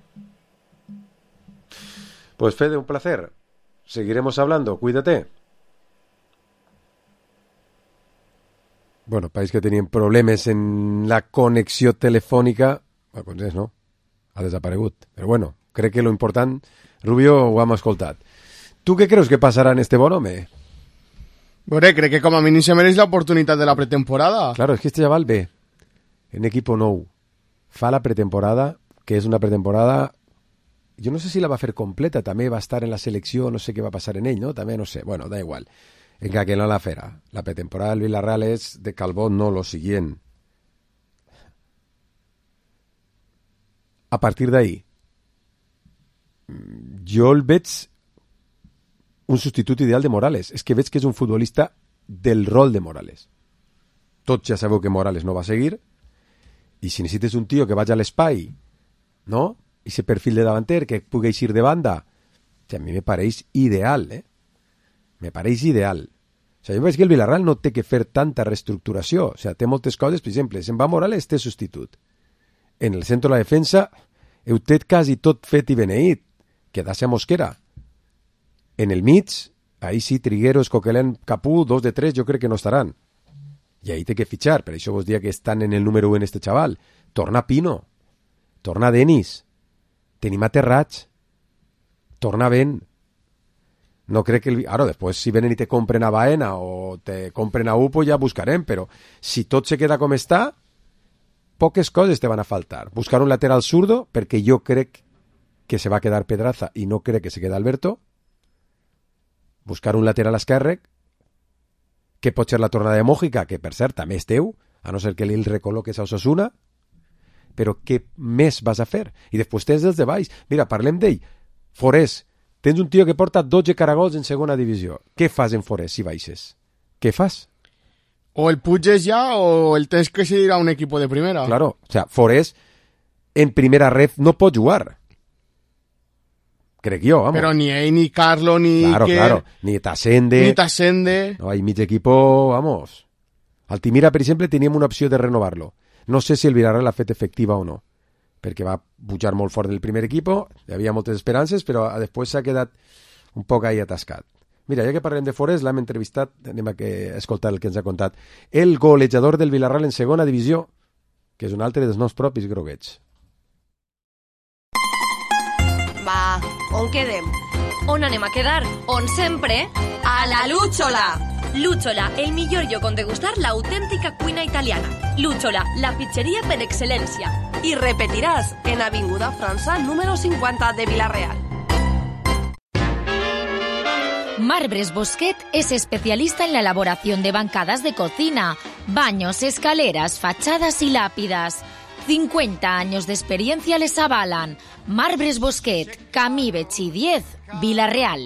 Pues Fede, un placer. Seguiremos hablando, cuídate. Bueno, país que tenien problemes en la connexió telefònica, bueno, doncs no, ha desaparegut. Però bueno, crec que lo important, Rubio, ho hem escoltat. Tu què creus que passarà en este bon home? Bueno, crec que com a mínim se mereix l'oportunitat de la pretemporada. Claro, es que este chaval ve en equipo nou, fa la pretemporada, que és una pretemporada, jo no sé si la va fer completa, també va estar en la selecció, no sé què va passar en ell, no? També no sé, bueno, da igual. Venga, que no la farà. La pretemporada del Villarreal és de Calbó, no lo siguiente. A partir d'ahí, jo el veig un substitut ideal de Morales. És que veig que és un futbolista del rol de Morales. Tots ja sabeu que Morales no va seguir, i si necessites un tio que vagi a l'espai, no? I ese perfil de davanter que pugui eixir de banda, o sea, a mi me pareix ideal, eh? Me pareix ideal. O sea, jo veig que el Villarreal no té que fer tanta reestructuració. O sea, té moltes coses, per exemple, se'n va Morales, té substitut. En el centre de la defensa heu té quasi tot fet i beneït. Quedar-se a Mosquera. En el mig, ahí sí, Trigueros, Coquelin, Capú, dos de tres, jo crec que no estaran. I ahí té que fitxar, per això vos dia que estan en el número u en este chaval. Torna Pino, torna Denis, tenim a Terrats, torna Ben. No crec que... El... Ara, després, si venen i te compren a Baena o te compren a Upo, ja buscarem, però si tot se queda com està, poques coses te van a faltar. Buscar un lateral zurdo, perquè jo crec que se va a quedar Pedraza i no crec que se queda Alberto. Buscar un lateral esquerre, que pot ser la tornada de Mójica, que per cert també és teu, a no ser que li recol·loques a Osasuna, però què més vas a fer? I després tens els de baix. Mira, parlem d'ell. Forés, tens un tio que porta dotze caragols en segona divisió. Què fas en Forés si baixes? Què fas? O el puges ja o el tens que seguir a un equipo de primera. Claro, o sea, Forés en primera ref no pot jugar. Crec jo, vamos. Pero ni ell, ni Carlo, ni Claro, Iker, claro, ni Tasende. ni Tasende. No, hay mig equipo, vamos. Altimira, per exemple, teníem una opció de renovar-lo. No sé si el Villarreal l'ha fet efectiva o no, perquè va pujar molt fort del primer equip, hi havia moltes esperances, però després s'ha quedat un poc ahí atascat. Mira, ja que parlem de Forest, l'hem entrevistat, anem a, que, a escoltar el que ens ha contat, el golejador del Villarreal en segona divisió, que és un altre dels nous propis groguets. Va, on quedem? On anem a quedar? On sempre? A la Lúchola! Lúchola, el millor lloc on degustar l'autèntica cuina italiana. Lúchola, la pizzeria per excel·lència. I repetiràs en Avinguda França número cincuenta de Villarreal. Marbres Bosquet es especialista en la elaboración de bancadas de cocina, baños, escaleras, fachadas y lápidas. cincuenta años de experiencia les avalan. Marbres Bosquet, Camí Betxí diez, Villarreal.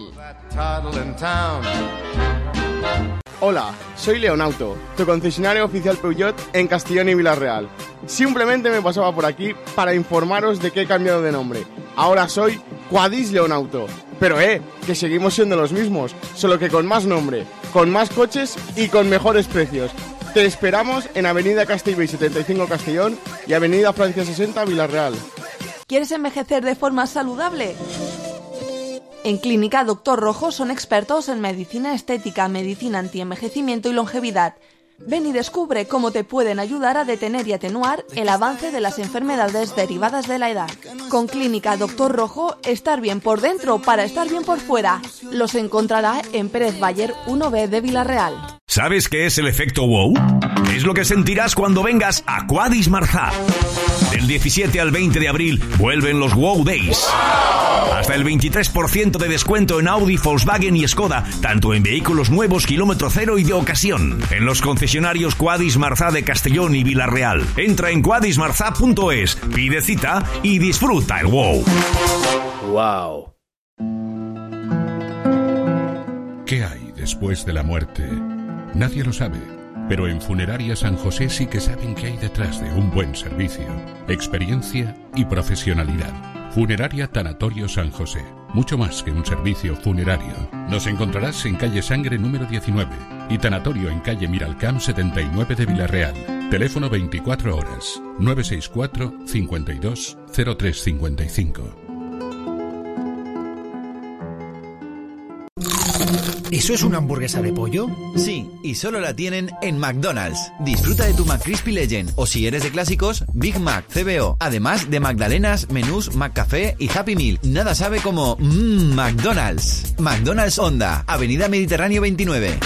Hola, soy Leonauto, tu concesionario oficial Peugeot en Castellón y Villarreal. Simplemente me pasaba por aquí para informaros de que he cambiado de nombre. Ahora soy Quadis Leonauto. Pero eh, que seguimos siendo los mismos, solo que con más nombre, con más coches y con mejores precios. Te esperamos en Avenida Castellbell setenta y cinco Castellón y Avenida Francia sesenta Villarreal. ¿Quieres envejecer de forma saludable? En Clínica Doctor Rojo son expertos en medicina estética, medicina antienvejecimiento y longevidad. Ven y descubre cómo te pueden ayudar a detener y atenuar el avance de las enfermedades derivadas de la edad. Con Clínica Doctor Rojo, estar bien por dentro para estar bien por fuera. Los encontrará en Pérez Bayer uno B de Villarreal. ¿Sabes qué es el efecto wow? Es lo que sentirás cuando vengas a Quadis Marzá. Del diecisiete al veinte de abril vuelven los Wow Days. Hasta el veintitrés por ciento de descuento en Audi, Volkswagen y Skoda, tanto en vehículos nuevos, kilómetro cero y de ocasión. En los concesionarios Quadis Marzá de Castellón y Villarreal. Entra en quadis marzá punto es, pide cita y disfruta el wow. Wow. ¿Qué hay después de la muerte? Nadie lo sabe, pero en Funeraria San José sí que saben qué hay detrás de un buen servicio, experiencia y profesionalidad. Funeraria Tanatorio San José, mucho más que un servicio funerario. Nos encontrarás en calle Sangre número diecinueve y Tanatorio en calle Miralcamp setenta y nueve de Villarreal. Teléfono veinticuatro horas, nueve seis cuatro, cincuenta y dos, cero tres cincuenta y cinco. ¿Eso es una hamburguesa de pollo? Sí, y solo la tienen en McDonald's. Disfruta de tu McCrispy Legend, o si eres de clásicos, Big Mac, C B O, además de magdalenas, menús, McCafé y Happy Meal. Nada sabe como mmm, McDonald's. McDonald's Honda, Avenida Mediterráneo veintinueve.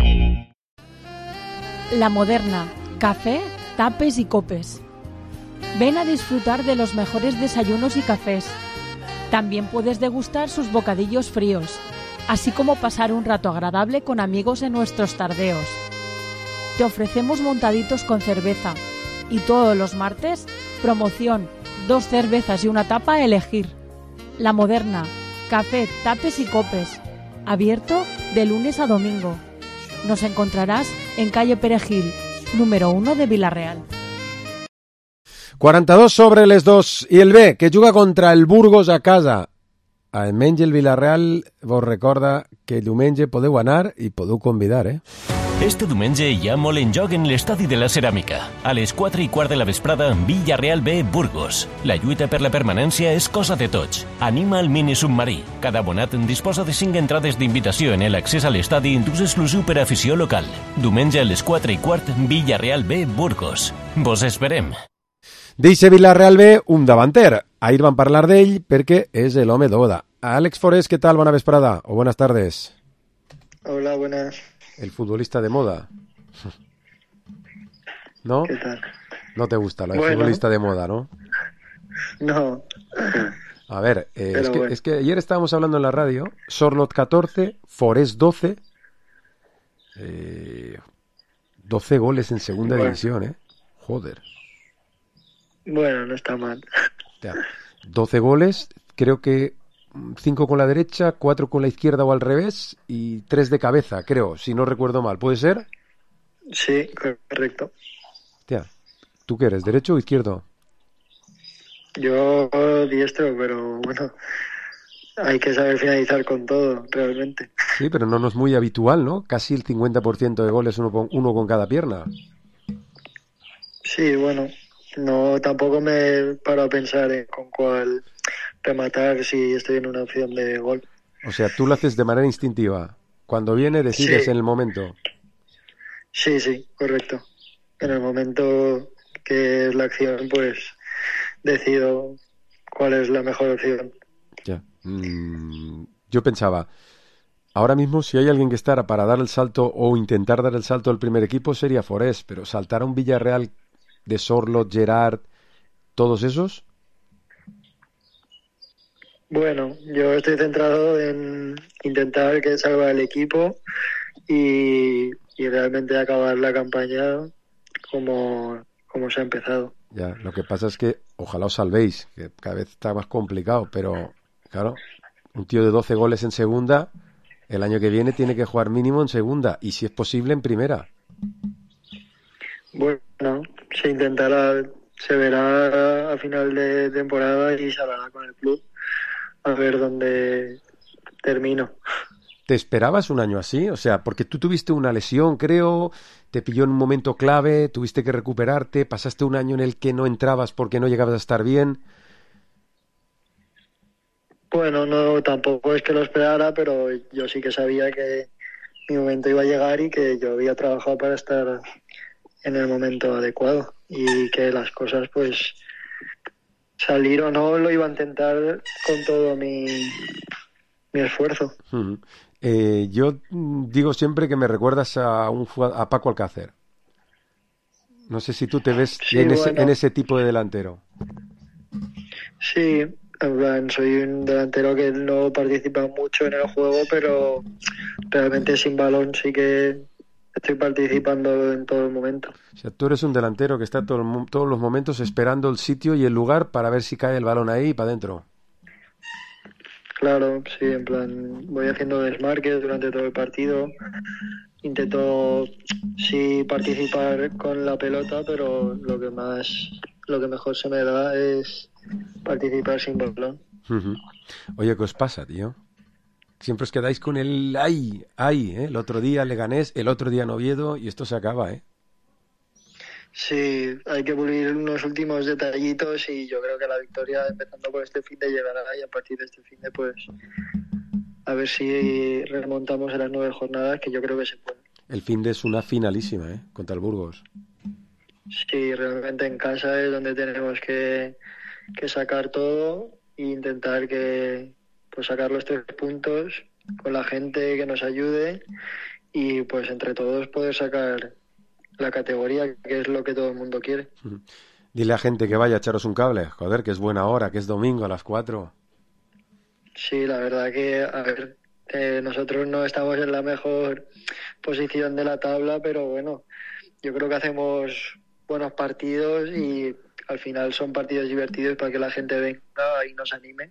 La Moderna, café, tapes y copes. Ven a disfrutar de los mejores desayunos y cafés. También puedes degustar sus bocadillos fríos, así como pasar un rato agradable con amigos en nuestros tardeos. Te ofrecemos montaditos con cerveza y todos los martes, promoción, dos cervezas y una tapa a elegir. La Moderna, café, tapes y copes, abierto de lunes a domingo. Nos encontrarás en calle Perejil, número uno de Villarreal. quaranta-dos sobre les dos i el B, que juga contra el Burgos a casa. Almenys el Villarreal vos recorda que diumenge podeu anar i podeu convidar, eh? Este diumenge hi ha molt en joc en l'Estadi de la Ceràmica. A les quatre i quart de la vesprada, Villarreal B, Burgos. La lluita per la permanència és cosa de tots. Anima el mini submarí. Cada abonat disposa de cinc entrades d'invitació en l'accés a l'estadi d'ús exclusiu per a afició local. Diumenge a les quatre i quart, Villarreal B, Burgos. Vos esperem. Dice Villarreal B, un davanter. Ahir van parlar d'ell perquè és l'home d'Oda. Àlex Forés, ¿qué tal? Buena vesprada o buenas tardes. Hola, buenas. El futbolista de moda. ¿No? ¿Qué tal? No te gusta, el bueno. futbolista de moda, ¿no? No. A ver, eh, es, que, bueno. es que ayer estábamos hablando en la radio, Sorlot catorce, Forés doce, eh, doce goles en segunda bueno. división, ¿eh? Joder. Bueno, no está mal. Ya, doce goles, creo que cinco con la derecha, cuatro con la izquierda o al revés y tres de cabeza, creo, si no recuerdo mal. ¿Puede ser? Sí, correcto. Tía, ¿tú qué eres, derecho o izquierdo? Yo diestro, pero bueno, hay que saber finalizar con todo, realmente. Sí, pero no, no es muy habitual, ¿no? Casi el cincuenta por ciento de goles uno con, uno con cada pierna. Sí, bueno, no, tampoco me paro a pensar en con cuál rematar si estoy en una opción de gol. O sea, tú lo haces de manera instintiva. Cuando viene decides Sí. en el momento. Sí, sí, correcto. En el momento que es la acción, pues decido cuál es la mejor opción. Ya. Mm, yo pensaba, ahora mismo si hay alguien que estará para dar el salto o intentar dar el salto al primer equipo sería Forés, pero saltar a un Villarreal de Sorloth, Gerard, todos esos. Bueno, yo estoy centrado en intentar que salga el equipo y, y realmente acabar la campaña como, como se ha empezado. Ya, lo que pasa es que ojalá os salvéis, que cada vez está más complicado, pero claro, un tío de doce goles en segunda, el año que viene tiene que jugar mínimo en segunda y si es posible en primera. Bueno, se intentará, se verá a final de temporada y se hablará con el club a ver dónde termino. ¿Te esperabas un año así? O sea, porque tú tuviste una lesión, creo, te pilló en un momento clave, tuviste que recuperarte, pasaste un año en el que no entrabas porque no llegabas a estar bien. Bueno, no, tampoco es que lo esperara, pero yo sí que sabía que mi momento iba a llegar y que yo había trabajado para estar en el momento adecuado y que las cosas, pues, salir o no, lo iba a intentar con todo mi, mi esfuerzo. Uh-huh. Eh, yo mm, digo siempre que me recuerdas a un jugad- a Paco Alcácer. No sé si tú te ves Sí, en, ese, bueno. en ese tipo de delantero. Sí, en plan, soy un delantero que no participa mucho en el juego, pero realmente sin balón sí que estoy participando en todo el momento. O sea, tú eres un delantero que está todo el mo- todos los momentos esperando el sitio y el lugar para ver si cae el balón ahí y para adentro. Claro, sí, en plan, voy haciendo desmarques durante todo el partido, intento sí participar con la pelota, pero lo que más, lo que mejor se me da es participar sin balón. Uh-huh. Oye, ¿qué os pasa, tío? Siempre os quedáis con el ay, ay, ¿eh? El otro día Leganés, el otro día Oviedo y esto se acaba, ¿eh? Sí, hay que pulir unos últimos detallitos y yo creo que la victoria, empezando por este fin de llegará y a partir de este fin de pues a ver si remontamos en las nueve jornadas, que yo creo que se puede. El fin de es una finalísima, ¿eh? Contra el Burgos. Sí, realmente en casa es donde tenemos que, que sacar todo e intentar que pues sacar los tres puntos con la gente que nos ayude y pues entre todos poder sacar la categoría, que es lo que todo el mundo quiere. Uh-huh. Dile a gente que vaya a echaros un cable, joder, que es buena hora, que es domingo a las cuatro. Sí, la verdad que, a ver, eh, nosotros no estamos en la mejor posición de la tabla, pero bueno, yo creo que hacemos buenos partidos y al final son partidos divertidos para que la gente venga y nos anime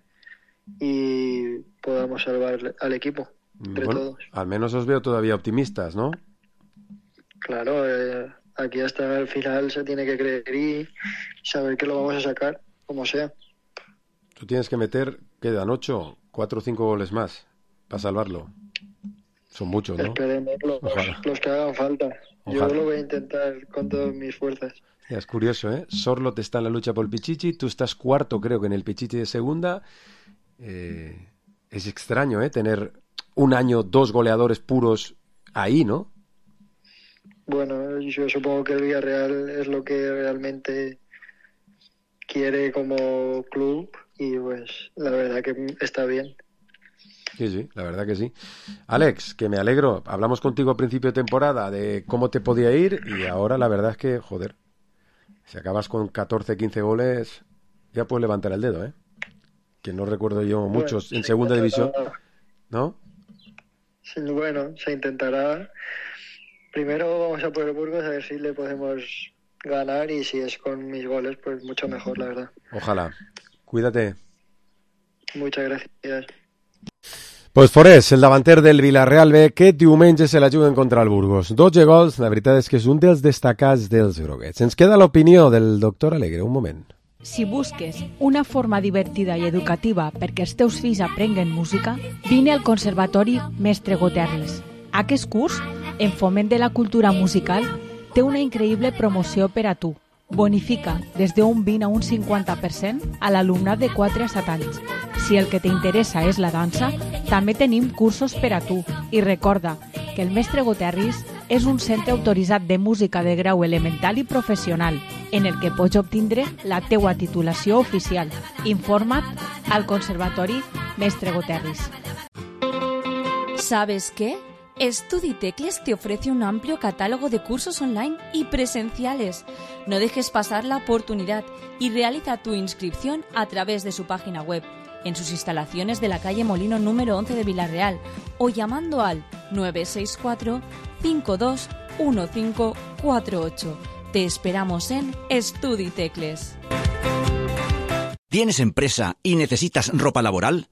y podamos salvar al equipo entre Bueno, todos. al menos os veo todavía optimistas, ¿no? Claro, eh, aquí hasta el final se tiene que creer y saber que lo vamos a sacar, como sea. Tú tienes que meter, quedan ocho, cuatro o cinco goles más para salvarlo. Son muchos, ¿no? Esperemos los, Ojalá. los que hagan falta. Ojalá. Yo lo voy a intentar con todas mis fuerzas. Ya, es curioso, ¿eh? Sorloth está en la lucha por el Pichichi, tú estás cuarto, creo que en el Pichichi de segunda. Eh, es extraño, ¿eh? Tener un año, dos goleadores puros ahí, ¿no? Bueno, yo supongo que el Villarreal es lo que realmente quiere como club y pues la verdad que está bien. Sí, sí, la verdad que sí. Alex, que me alegro. Hablamos contigo a principio de temporada de cómo te podía ir y ahora la verdad es que, joder, si acabas con catorce, quince goles, ya puedes levantar el dedo, ¿eh? Que no recuerdo yo muchos Bueno, en se segunda división, intentará- ¿no? sí, bueno, se intentará. Primero vamos a por el Burgos a ver si le podemos ganar y si es con mis goles, pues mucho mejor, la verdad. Ojalá. Cuídate. Muchas gracias. Pues Forés, el davanter del Villarreal B, que diumenge se la juguen contra el Burgos. dotze gols, la veritat és que és un dels destacats dels groguets. Ens queda l'opinió del doctor Alegre, un moment. Si busques una forma divertida i educativa perquè els teus fills aprenguen música, vine al Conservatori Mestre Goterles. Aquest curs, en foment de la cultura musical, té una increïble promoció per a tu. Bonifica des d'un vint a un cinquanta per cent a l'alumnat de quatre a set anys. Si el que t'interessa és la dansa, També tenim cursos per a tu i recorda que el Mestre Goterris és un centre autoritzat de música de grau elemental i professional en el que pots obtindre la teua titulació oficial. Informa't al Conservatori Mestre Goterris. ¿Sabes qué? StudiTecles te ofrece un amplio catálogo de cursos online y presenciales. No dejes pasar la oportunidad y realiza tu inscripción a través de su página web, en sus instalaciones de la calle Molino número once de Villarreal o llamando al nueve seis cuatro, cinco dos uno cinco cuatro ocho. Te esperamos en StudiTecles. ¿Tienes empresa y necesitas ropa laboral?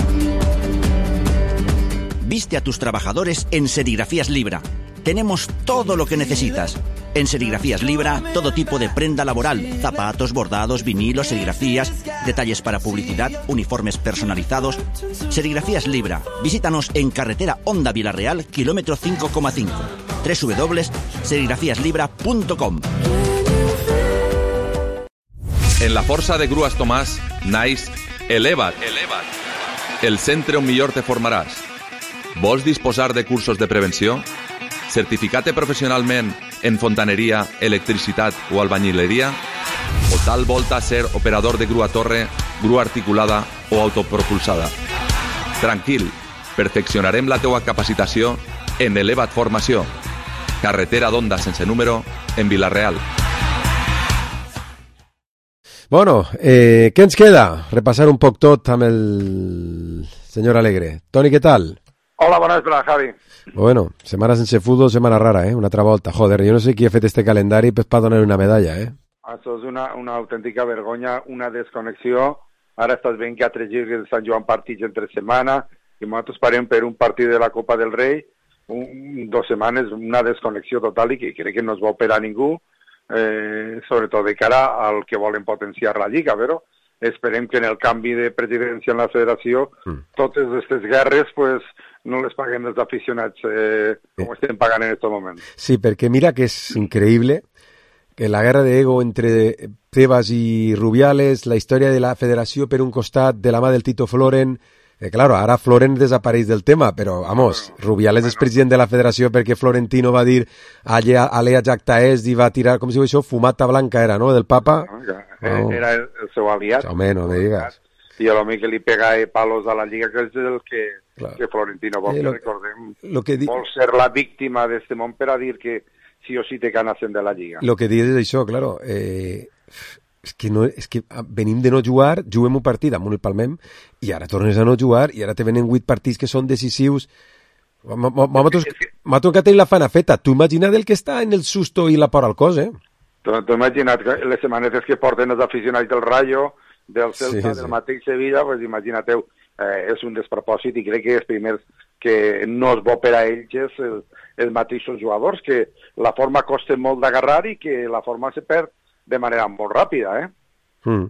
Viste a tus trabajadores en Serigrafías Libra. Tenemos todo lo que necesitas. En Serigrafías Libra, todo tipo de prenda laboral, zapatos, bordados, vinilos, serigrafías, detalles para publicidad, uniformes personalizados. Serigrafías Libra. Visítanos en carretera Honda Villarreal, kilómetro cinco coma cinco. doble u doble u doble u punto serigrafías libra punto com. En la Força de Grues Tomàs naix Eleva't, el centre on millor te formaràs. Vols disposar de cursos de prevenció? Certificat professionalment en fontaneria, electricitat o albañileria? O tal volta ser operador de grua torre, grua articulada o autopropulsada? Tranquil, perfeccionarem la teua capacitació en Eleva't Formació. Carretera d'Onda sense número en Vilareal. Bueno, eh, què ens queda? Repassar un poc tot amb el senyor Alegre. Toni, què tal? Hola, bona vesprada, Javi. Bueno, setmana sense futbol, setmana rara, eh? Una altra volta. Joder, jo no sé qui ha fet este calendari pues, per donar una medalla, eh? Això és una, una autèntica vergonya, una desconnexió. Ara estàs veient que altres lligues estan jugant partits entre setmana i nosaltres parem per un partit de la Copa del Rei, un, dos setmanes, una desconnexió total i que crec que no es va operar ningú, eh, sobretot de cara al que volen potenciar la Lliga, però esperem que en el canvi de presidència en la federació mm. totes aquestes guerres pues, no les paguem els aficionats eh, com estem pagant en aquest moment. Sí, perquè mira que és increïble que la guerra de ego entre Tebas i Rubiales, la història de la federació per un costat de la mà del Tito Floren, eh, claro, ara Floren desapareix del tema, però, vamos, bueno, Rubiales bueno. és president de la federació perquè Florentino va dir a Lea Jactaès i va tirar, com si això, fumata blanca era, no?, del papa. Bueno, no. Era el, el seu aliat. Home, no me digas. I a l'home que li pega palos a la Lliga, que és el que, que Florentino vol, eh, lo, que recordem, lo que di... vol ser la víctima d'este món per a dir que sí o sí té ganes de la Lliga. Lo que dius és això, claro, eh, és que, no, és que venim de no jugar, juguem un partit amb un el palmem, i ara tornes a no jugar, i ara te venen vuit partits que són decisius. M'ha tocat tenir la fana feta. Tu imagina't el que està en el susto i la por al cos, eh? Tu, tu imagina't les setmanetes que porten els aficionats del Rayo, del Celta, sí, sí. del mateix Sevilla, pues imagina-teu, eh, és un despropòsit i crec que els primers que no és bo per a ells és el, els mateixos jugadors, que la forma costa molt d'agarrar i que la forma se perd de manera molt ràpida, eh? Mm.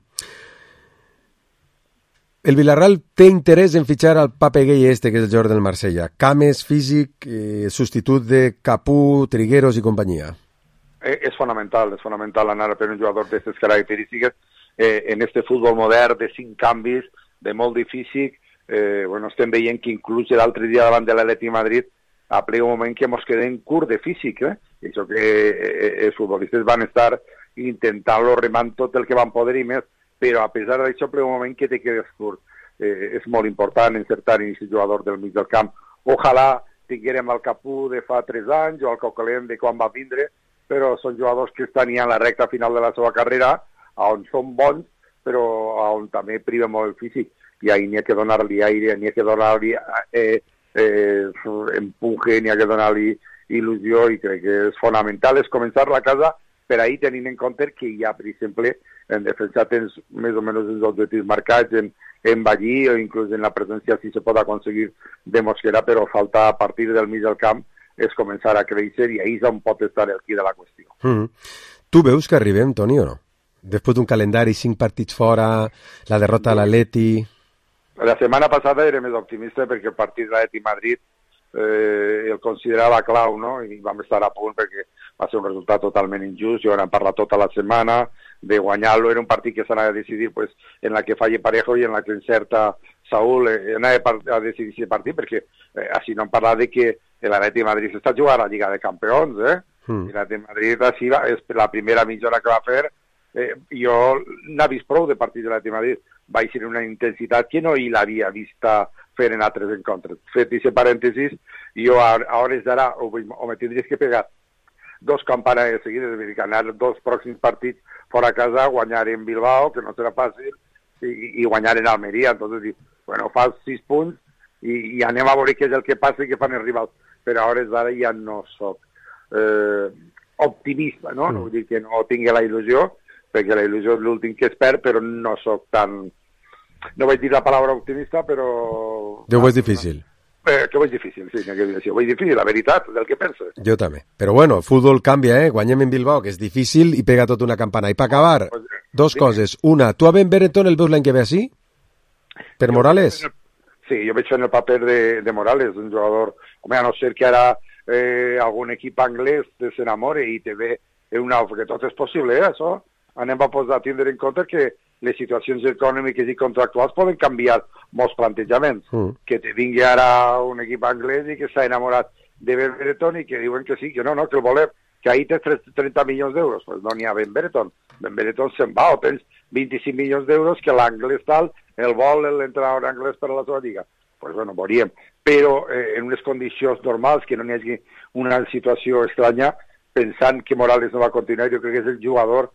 El Villarreal té interès en fitxar al pape gay este, que és el jugador del Marsella. Cames, físic, eh, substitut de Capú, Trigueros i companyia. Eh, és fonamental, és fonamental anar per un jugador d'aquestes característiques eh, en este futbol modern de cinc canvis, de molt difícil. Eh, bueno, estem veient que inclús l'altre dia davant de l'Atlètic Madrid a ple un moment que ens quedem curt de físic, eh? I això que eh, els futbolistes van estar intentant-lo remant tot el que van poder i més, però a pesar d'això ple un moment que te quedes curt. Eh, és molt important encertar en aquest jugador del mig del camp. Ojalà tinguérem el Capú de fa tres anys o el Coquelin de quan va vindre, però són jugadors que estan ja en la recta final de la seva carrera, on són bons, però on també priva molt el físic. I ahí n'hi ha que donar-li aire, n'hi ha que donar-li eh, eh, empuje, n'hi ha que donar-li il·lusió, i crec que és fonamental és començar la casa per ahir tenint en compte que ja, per exemple, en defensa tens més o menys els objectius marcats en, en Ballí o inclús en la presència si se pot aconseguir de Mosquera, però falta a partir del mig del camp és començar a créixer i ahí és on pot estar el qui de la qüestió. Mm. Tu veus que arribem, Toni, o no? Després d'un calendari, cinc partits fora, la derrota a l'Atleti... La setmana passada era més optimista perquè el partit de l'Atleti Madrid eh, el considerava clau, no? I vam estar a punt perquè va ser un resultat totalment injust, jo n'hem parlat tota la setmana de guanyar-lo, era un partit que s'anava a decidir pues, en la que falle Parejo i en la que encerta Saúl eh, anava a decidir aquest partit, perquè eh, així no hem parlat de que l'Atlètic de Madrid s'està jugant a la Lliga de Campions, eh? Mm. I l'Atlètic de Madrid així va, és la primera mitja hora que va fer, eh, jo n'ha vist prou de partit de l'Atlètic de Madrid, va ser una intensitat que no hi l'havia vista fer en altres encontres. Fet aquest parèntesis, jo a, a hores d'ara o, o me tindries que pegar dos campanes seguides, és a dir, que anar dos pròxims partits fora a casa, guanyar en Bilbao, que no serà fàcil, i, i guanyar en Almeria. Entonces, bueno, fas sis punts i, i anem a veure què és el que passa i què fan els rivals. Però a hores d'ara ja no soc eh, optimista, no? No vull dir que no tingui la il·lusió, perquè la il·lusió és l'últim que es perd, però no soc tan... No vaig dir la paraula optimista, però... Jo ho veig difícil. Eh, que ho veig difícil, sí, que ho veig difícil, la veritat, del que penses. Jo també. Però bueno, el futbol canvia, eh? Guanyem en Bilbao, que és difícil, i pega tota una campana. I per acabar, pues, dos dime. coses. Una, tu a Ben Bereton el veus l'any que ve així? Per Morales? Sí, jo veig en el paper de, de Morales, un jugador... Home, a no ser que ara eh, algun equip anglès s'enamore i te ve una... Perquè tot és possible, eh, això? Anem a posar a tindre en compte que les situacions econòmiques i contractuals poden canviar molts plantejaments. Mm. Que te vingui ara un equip anglès i que s'ha enamorat de Ben Bereton i que diuen que sí, que no, no, que el volem, que ahir té trenta milions d'euros. Pues no n'hi ha Ben Bereton. Ben Bereton se'n va, o tens vint-i-cinc milions d'euros que l'anglès tal, el vol l'entrenador anglès per a la seva lliga. Pues bueno, veuríem. Però eh, en unes condicions normals, que no n'hi hagi una situació estranya, pensant que Morales no va continuar, jo crec que és el jugador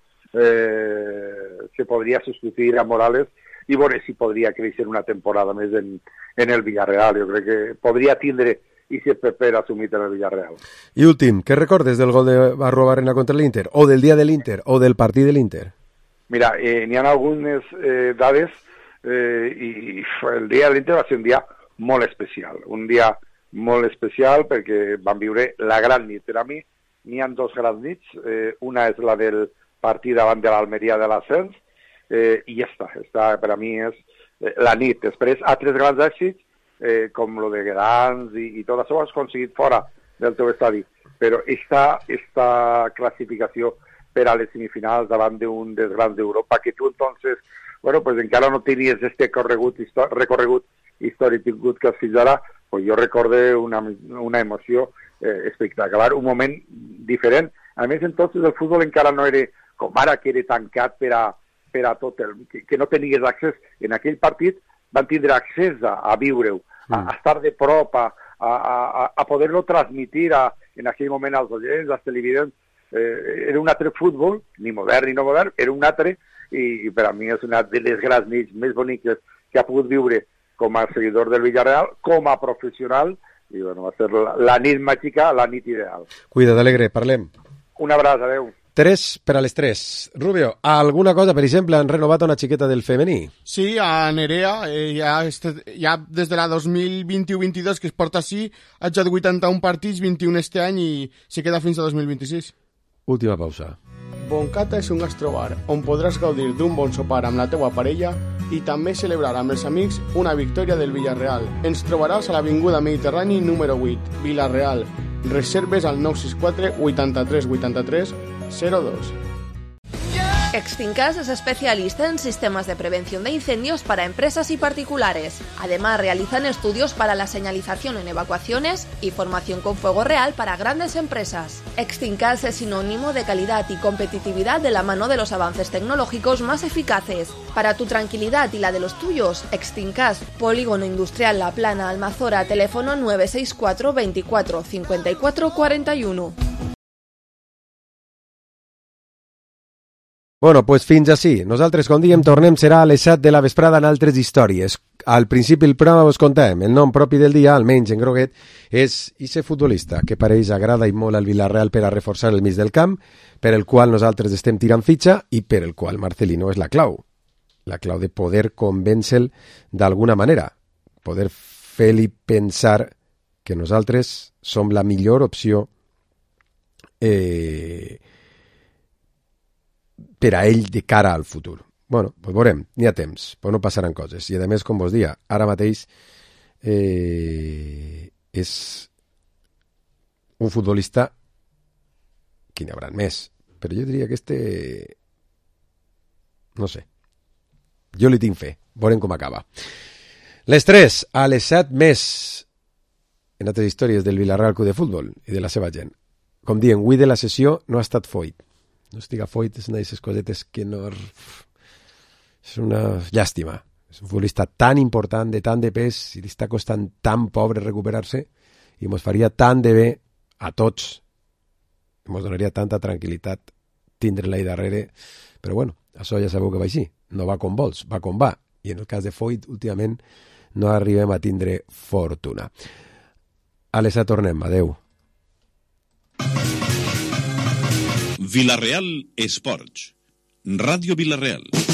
Eh, que podria substituir a Morales i veure si podria créixer una temporada més en, en el Villarreal. Jo crec que podria tindre i si per assumit en el Villarreal. I últim, què recordes del gol de Arruabarrena contra l'Inter? O del dia de l'Inter? O del partit de l'Inter? Mira, eh, n'hi ha algunes eh, dades eh, i el dia de l'Inter va ser un dia molt especial. Un dia molt especial perquè van viure la gran nit. Per a mi n'hi ha dos grans nits. Eh, una és la del partit davant de l'Almeria de l'ascens, eh, i ja està, està, per a mi és eh, la nit. Després, altres grans èxits, eh, com lo de Guedans i, i tot això ho has aconseguit fora del teu estadi, però esta, esta classificació per a les semifinals davant d'un dels grans d'Europa, que tu entonces, bueno, pues encara no tenies este recorregut, recorregut històric tingut que has fins ara, pues jo recorde una, una emoció eh, espectacular, un moment diferent. A més, entonces el futbol encara no era com ara, que era tancat per a, per a tot el... Que, que no tenies accés. En aquell partit van tindre accés a, a viure-ho, a, a estar de prop, a, a, a poder-lo transmitir a, en aquell moment als oients, als televidents. Eh, era un altre futbol, ni modern ni no modern, era un altre, i, i per a mi és una de les grans nits més boniques que ha pogut viure com a seguidor del Villarreal, com a professional, i bueno, va ser la, la nit màgica, la nit ideal. Cuida't, Alegre, parlem. Un abraç, adeu. Tres per a les tres. Rubio, alguna cosa, per exemple, han renovat una xiqueta del femení? Sí, a Nerea, eh, ja, este, ja des de la dos mil vint-i-u vint-i-dos que es porta així, ha jugat vuitanta-un partits, vint-i-un este any i se queda fins a dos mil vint-i-sis. Última pausa. Boncata és un gastrobar on podràs gaudir d'un bon sopar amb la teua parella i també celebrar amb els amics una victòria del Villarreal. Ens trobaràs a l'Avinguda Mediterrani número vuit, Villarreal. Reserves al nou sis quatre, vuitanta-tres, vuitanta-tres, zero dos. Extincas es especialista en sistemas de prevención de incendios para empresas y particulares. Además, realizan estudios para la señalización en evacuaciones y formación con fuego real para grandes empresas. Extincas es sinónimo de calidad y competitividad de la mano de los avances tecnológicos más eficaces. Para tu tranquilidad y la de los tuyos, Extincas, Polígono Industrial La Plana, Almazora, teléfono nueve seis cuatro, veinticuatro, cincuenta y cuatro, cuarenta y uno. Bueno, pues fins així. Nosaltres, com diem, tornem serà a les set de la vesprada en altres històries. Al principi del programa vos contàvem, el nom propi del dia, almenys en groguet, és ixe futbolista, que per ells agrada i molt al Villarreal per a reforçar el mig del camp, per el qual nosaltres estem tirant fitxa i per el qual Marcelino és la clau. La clau de poder convèncer-lo d'alguna manera, poder fer-li pensar que nosaltres som la millor opció eh, per a ell de cara al futur. Bueno, doncs veurem, n'hi ha temps, però no passaran coses. I a més, com vos dia, ara mateix eh, és un futbolista que n'hi haurà més, però jo diria que este no sé, jo li tinc fe, veurem com acaba. Les tres, a les set més, en altres històries del Villarreal Club de Futbol i de la seva gent. Com dient, avui de la sessió no ha estat Foyt. No estiga Foyt, és una d'aquestes cosetes que no... És una llàstima. És un futbolista tan important, de tant de pes, i li està costant tan pobre recuperar-se, i mos faria tant de bé a tots, mos donaria tanta tranquil·litat tindre-la ahí darrere, però bueno, això ja sabeu que va així, no va com vols, va com va, i en el cas de Foyt, últimament, no arribem a tindre fortuna. A les set tornem, adeu. Villarreal Esports, Ràdio Villarreal.